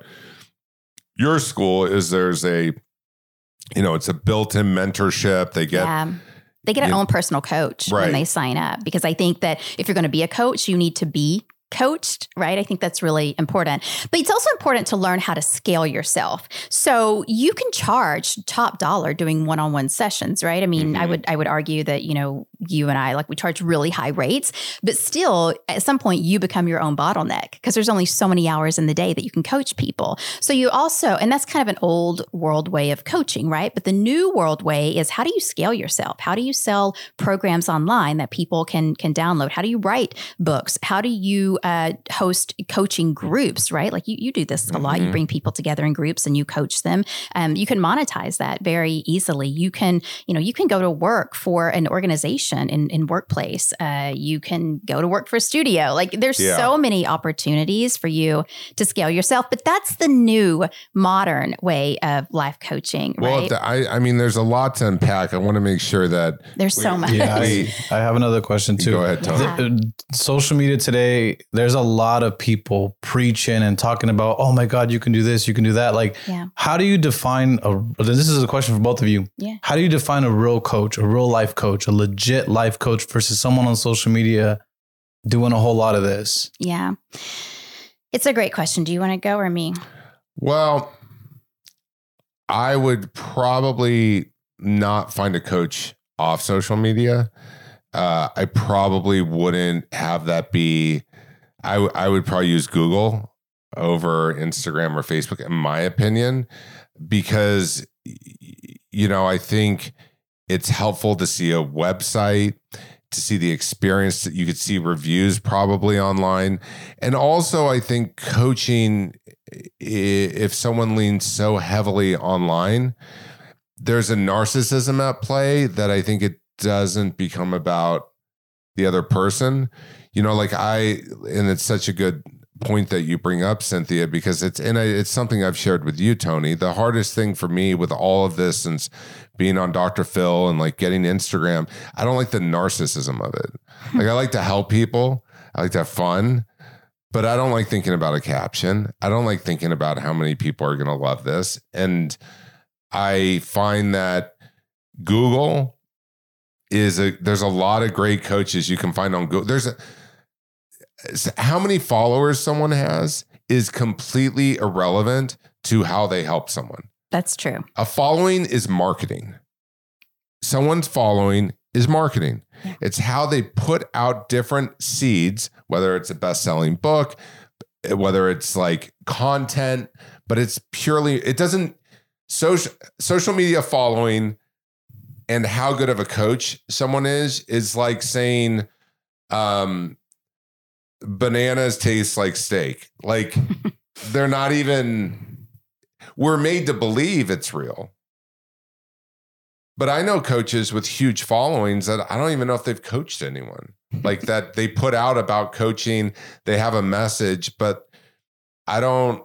your school is there's a, you know, it's a built-in mentorship. They get an own personal coach when they sign up, because I think that if you're going to be a coach, you need to be coached, right? I think that's really important. But it's also important to learn how to scale yourself. So you can charge top dollar doing one-on-one sessions, right? I mean, I would argue that, you know, you and I, like, we charge really high rates, but still at some point you become your own bottleneck because there's only so many hours in the day that you can coach people. So you also, and that's kind of an old world way of coaching, right? But the new world way is, how do you scale yourself? How do you sell programs online that people can download? How do you write books? How do you host coaching groups, right? Like you do this a lot. You bring people together in groups and you coach them. You can monetize that very easily. You can go to work for an organization education in workplace. You can go to work for a studio. Like there's so many opportunities for you to scale yourself, but that's the new modern way of life coaching, right? Well, I mean, there's a lot to unpack. I want to make sure that there's so much. Yeah, I have another question too. Go ahead, Tony. Social media today, there's a lot of people preaching and talking about, oh my God, you can do this, you can do that. Like, how do you define this is a question for both of you. Yeah. How do you define a real coach, a real life coach, a legit life coach versus someone on social media doing a whole lot of this? Yeah. It's a great question. Do you want to go or me? Well, I would probably not find a coach off social media. I probably wouldn't have that be, I would probably use Google over Instagram or Facebook, in my opinion, because, you know, I think it's helpful to see a website, to see the experience, that you could see reviews probably online. And also I think coaching, if someone leans so heavily online, there's a narcissism at play that I think it doesn't become about the other person. You know, like and it's such a good point that you bring up, Cynthia, because it's something I've shared with you, Tony. The hardest thing for me with all of this, since being on Dr. Phil and like getting Instagram, I don't like the narcissism of it. Like I like to help people. I like to have fun, but I don't like thinking about a caption. I don't like thinking about how many people are going to love this. And I find that Google there's a lot of great coaches you can find on Google. How many followers someone has is completely irrelevant to how they help someone. That's true. A following is marketing. Someone's following is marketing. Yeah. It's how they put out different seeds, whether it's a best-selling book, whether it's like content, but it's purely, it doesn't, social media following and how good of a coach someone is like saying, bananas taste like steak. Like they're not even, we're made to believe it's real. But I know coaches with huge followings that I don't even know if they've coached anyone. Like that they put out about coaching, they have a message, but I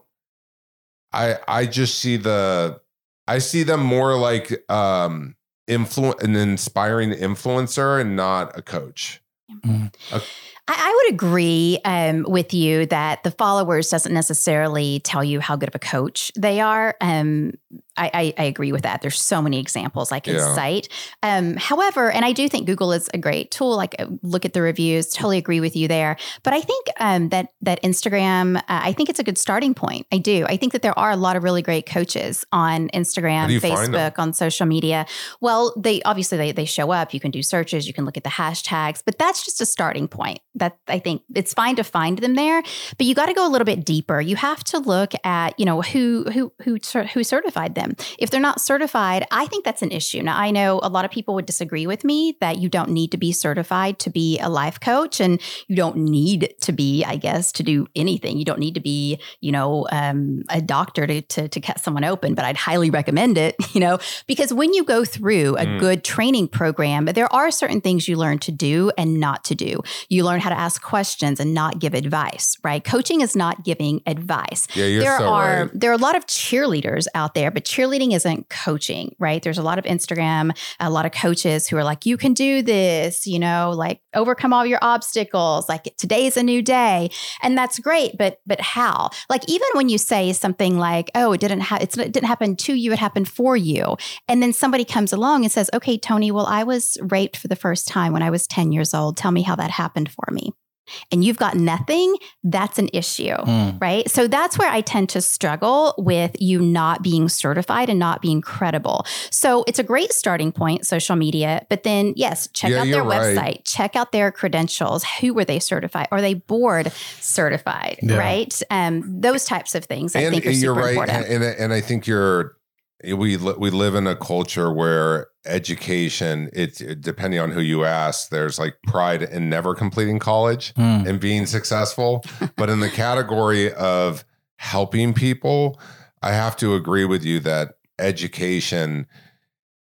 just see them more like an inspiring influencer and not a coach. I would agree with you that the followers doesn't necessarily tell you how good of a coach they are. I agree with that. There's so many examples I can cite. However, and I do think Google is a great tool. Like look at the reviews, totally agree with you there. But I think that Instagram, I think it's a good starting point. I do. I think that there are a lot of really great coaches on Instagram, Facebook, on social media. Well, they show up. You can do searches. You can look at the hashtags, but that's just a starting point. That I think it's fine to find them there, but you got to go a little bit deeper. You have to look at, who certified them. If they're not certified, I think that's an issue. Now, I know a lot of people would disagree with me that you don't need to be certified to be a life coach, and you don't need to be, I guess, to do anything. You don't need to be, a doctor to cut someone open, but I'd highly recommend it, because when you go through a good training program, there are certain things you learn to do and not to do. You learn how to ask questions and not give advice, right? Coaching is not giving advice. Yeah, there are a lot of cheerleaders out there, but cheerleading isn't coaching, right? There's a lot of Instagram, a lot of coaches who are like, you can do this, like overcome all your obstacles. Like today's a new day. And that's great. But how? Like, even when you say something like, oh, it didn't happen to you, it happened for you. And then somebody comes along and says, okay, Tony, well, I was raped for the first time when I was 10 years old. Tell me how that happened for me. And you've got nothing, that's an issue, right? So that's where I tend to struggle with you not being certified and not being credible. So it's a great starting point, social media, but then yes, check out their website, check out their credentials. Who were they certified? Are they board certified, right? Those types of things I think are super important. And I think we live in a culture where education, it's depending on who you ask, there's like pride in never completing college and being successful. But in the category of helping people, I have to agree with you that education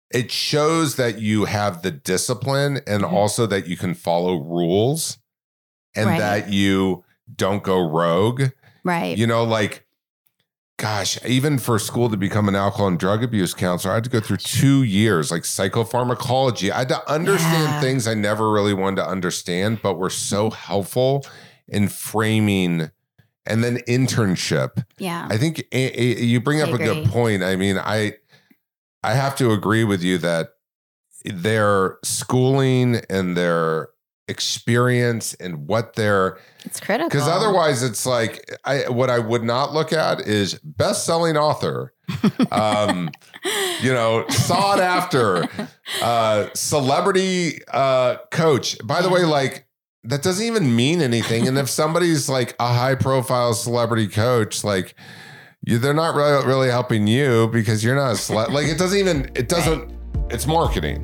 it shows that you have the discipline and also that you can follow rules and that you don't go rogue. Right. You know, like, gosh, even for school to become an alcohol and drug abuse counselor, I had to go through 2 years, like psychopharmacology. I had to understand things I never really wanted to understand, but were so helpful in framing. And then internship. Yeah. I think you bring up a good point. I mean, I have to agree with you that their schooling and their experience and what they're, it's critical. Because otherwise it's like, what I would not look at is best-selling author, you know, sought after, celebrity coach. By the way, like, that doesn't even mean anything. And if somebody's like a high-profile celebrity coach, like, they're not really helping you because you're not a like, it doesn't, it's marketing.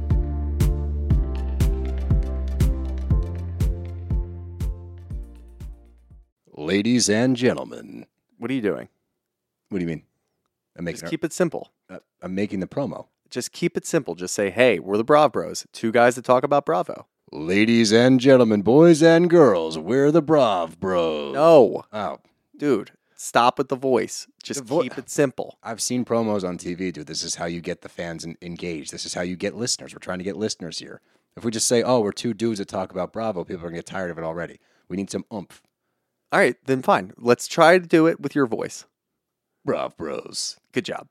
Ladies and gentlemen. What are you doing? What do you mean? Just keep it simple. I'm making the promo. Just keep it simple. Just say, hey, we're the Brav Bros. 2 guys that talk about Bravo. Ladies and gentlemen, boys and girls, we're the Brav Bros. No. Oh. Dude, stop with the voice. Just keep it simple. I've seen promos on TV, dude. This is how you get the fans engaged. This is how you get listeners. We're trying to get listeners here. If we just say, oh, we're 2 dudes that talk about Bravo, people are going to get tired of it already. We need some oomph. All right, then fine. Let's try to do it with your voice. Brav Bros. Good job.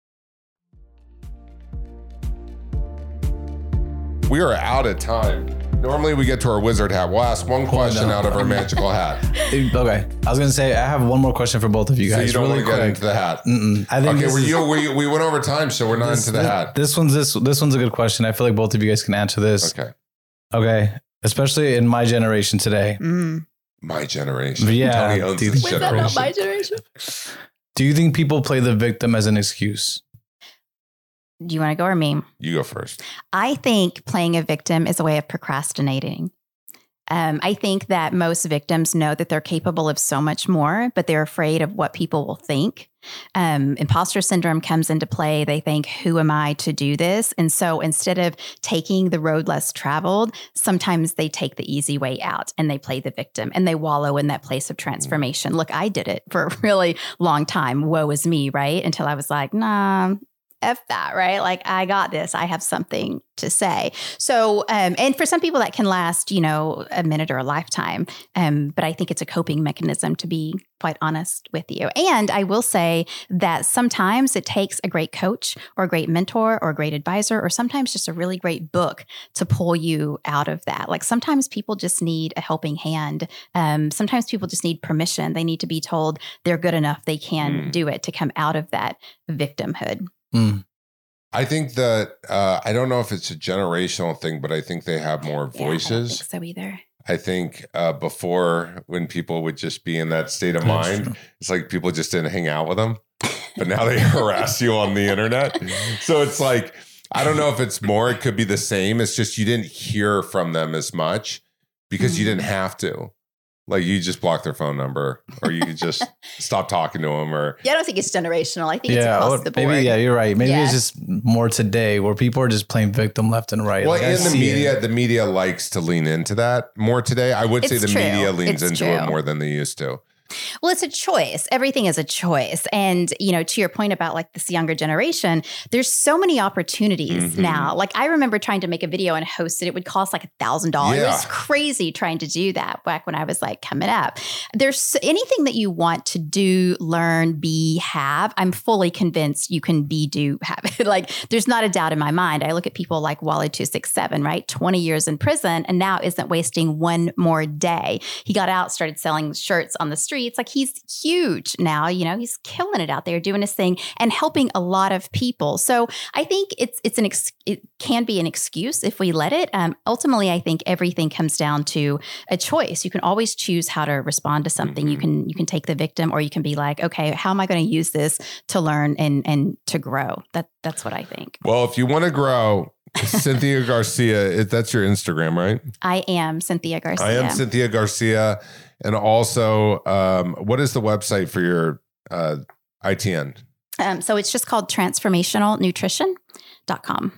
We are out of time. Normally we get to our wizard hat. We'll ask one question out of our magical hat. Okay. I was going to say, I have one more question for both of you guys. So you don't really want to get into the hat? I think we went over time, so we're not into the hat. This one's a good question. I feel like both of you guys can answer this. Okay. Especially in my generation today. My generation. Yeah. Tony owns this generation. Not my generation. Do you think people play the victim as an excuse? Do you want to go or me? You go first. I think playing a victim is a way of procrastinating. I think that most victims know that they're capable of so much more, but they're afraid of what people will think. Imposter syndrome comes into play. They think, who am I to do this? And so instead of taking the road less traveled, sometimes they take the easy way out and they play the victim and they wallow in that place of transformation. Look, I did it for a really long time. Woe is me, right? Until I was like, nah, F that, right? Like, I got this. I have something to say. So, and for some people that can last, a minute or a lifetime. But I think it's a coping mechanism, to be quite honest with you. And I will say that sometimes it takes a great coach or a great mentor or a great advisor, or sometimes just a really great book to pull you out of that. Like, sometimes people just need a helping hand. Sometimes people just need permission. They need to be told they're good enough, they can do it, to come out of that victimhood. I think that, I don't know if it's a generational thing, but I think they have more voices. I don't think so either. I think before, when people would just be in that state of mind, it's like people just didn't hang out with them. But now they harass you on the internet. So it's like, I don't know if it's more, it could be the same. It's just you didn't hear from them as much because you didn't have to. Like, you just block their phone number, or you could just stop talking to them, or I don't think it's generational. I think it's across the board. Maybe, you're right. Maybe it's just more today, where people are just playing victim left and right. Well, like, the media likes to lean into that more today. I would say the media leans into it more than they used to. Well, it's a choice. Everything is a choice. And, to your point about like this younger generation, there's so many opportunities now. Like, I remember trying to make a video and host it. It would cost like $1,000. It was crazy trying to do that back when I was like coming up. There's anything that you want to do, learn, be, have. I'm fully convinced you can be, do, have it. Like, there's not a doubt in my mind. I look at people like Wally 267, right? 20 years in prison and now isn't wasting one more day. He got out, started selling shirts on the street. It's like, he's huge now, he's killing it out there doing his thing and helping a lot of people. So I think it can be an excuse if we let it. Ultimately, I think everything comes down to a choice. You can always choose how to respond to something. You can take the victim, or you can be like, okay, how am I going to use this to learn and to grow? That's what I think. Well, if you want to grow, Cynthia Garcia, that's your Instagram, right? I am Cynthia Garcia. I am Cynthia Garcia. And also, what is the website for your ITN? So it's just called transformationalnutrition.com.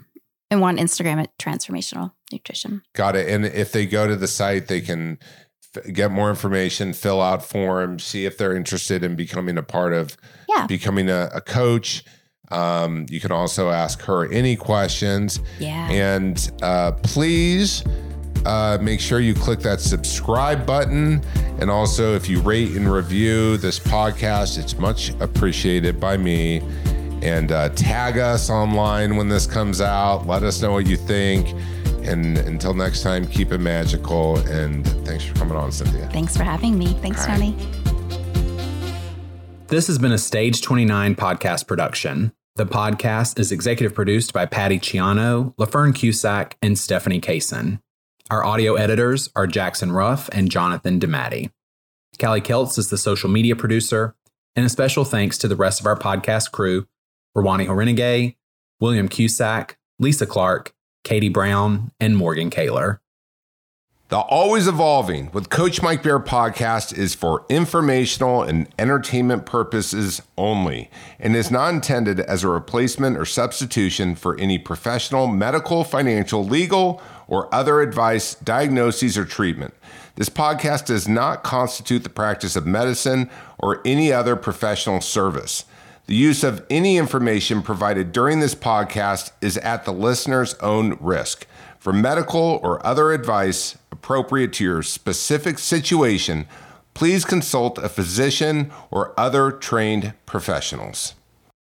And on Instagram at Transformational Nutrition. Got it. And if they go to the site, they can get more information, fill out forms, see if they're interested in becoming a part of becoming a coach. You can also ask her any questions. Yeah. And please make sure you click that subscribe button. And also, if you rate and review this podcast, it's much appreciated by me. And tag us online when this comes out. Let us know what you think. And until next time, keep it magical. And thanks for coming on, Cynthia. Thanks for having me. Thanks, Tony. This has been a Stage 29 podcast production. The podcast is executive produced by Patty Ciano, LaFern Cusack, and Stephanie Kaysen. Our audio editors are Jackson Ruff and Jonathan DeMatti. Callie Keltz is the social media producer. And a special thanks to the rest of our podcast crew, Rawani Horenegay, William Cusack, Lisa Clark, Katie Brown, and Morgan Kaler. The Always Evolving with Coach Mike Bear podcast is for informational and entertainment purposes only and is not intended as a replacement or substitution for any professional, medical, financial, legal, or other advice, diagnoses, or treatment. This podcast does not constitute the practice of medicine or any other professional service. The use of any information provided during this podcast is at the listener's own risk. For medical or other advice appropriate to your specific situation, please consult a physician or other trained professionals.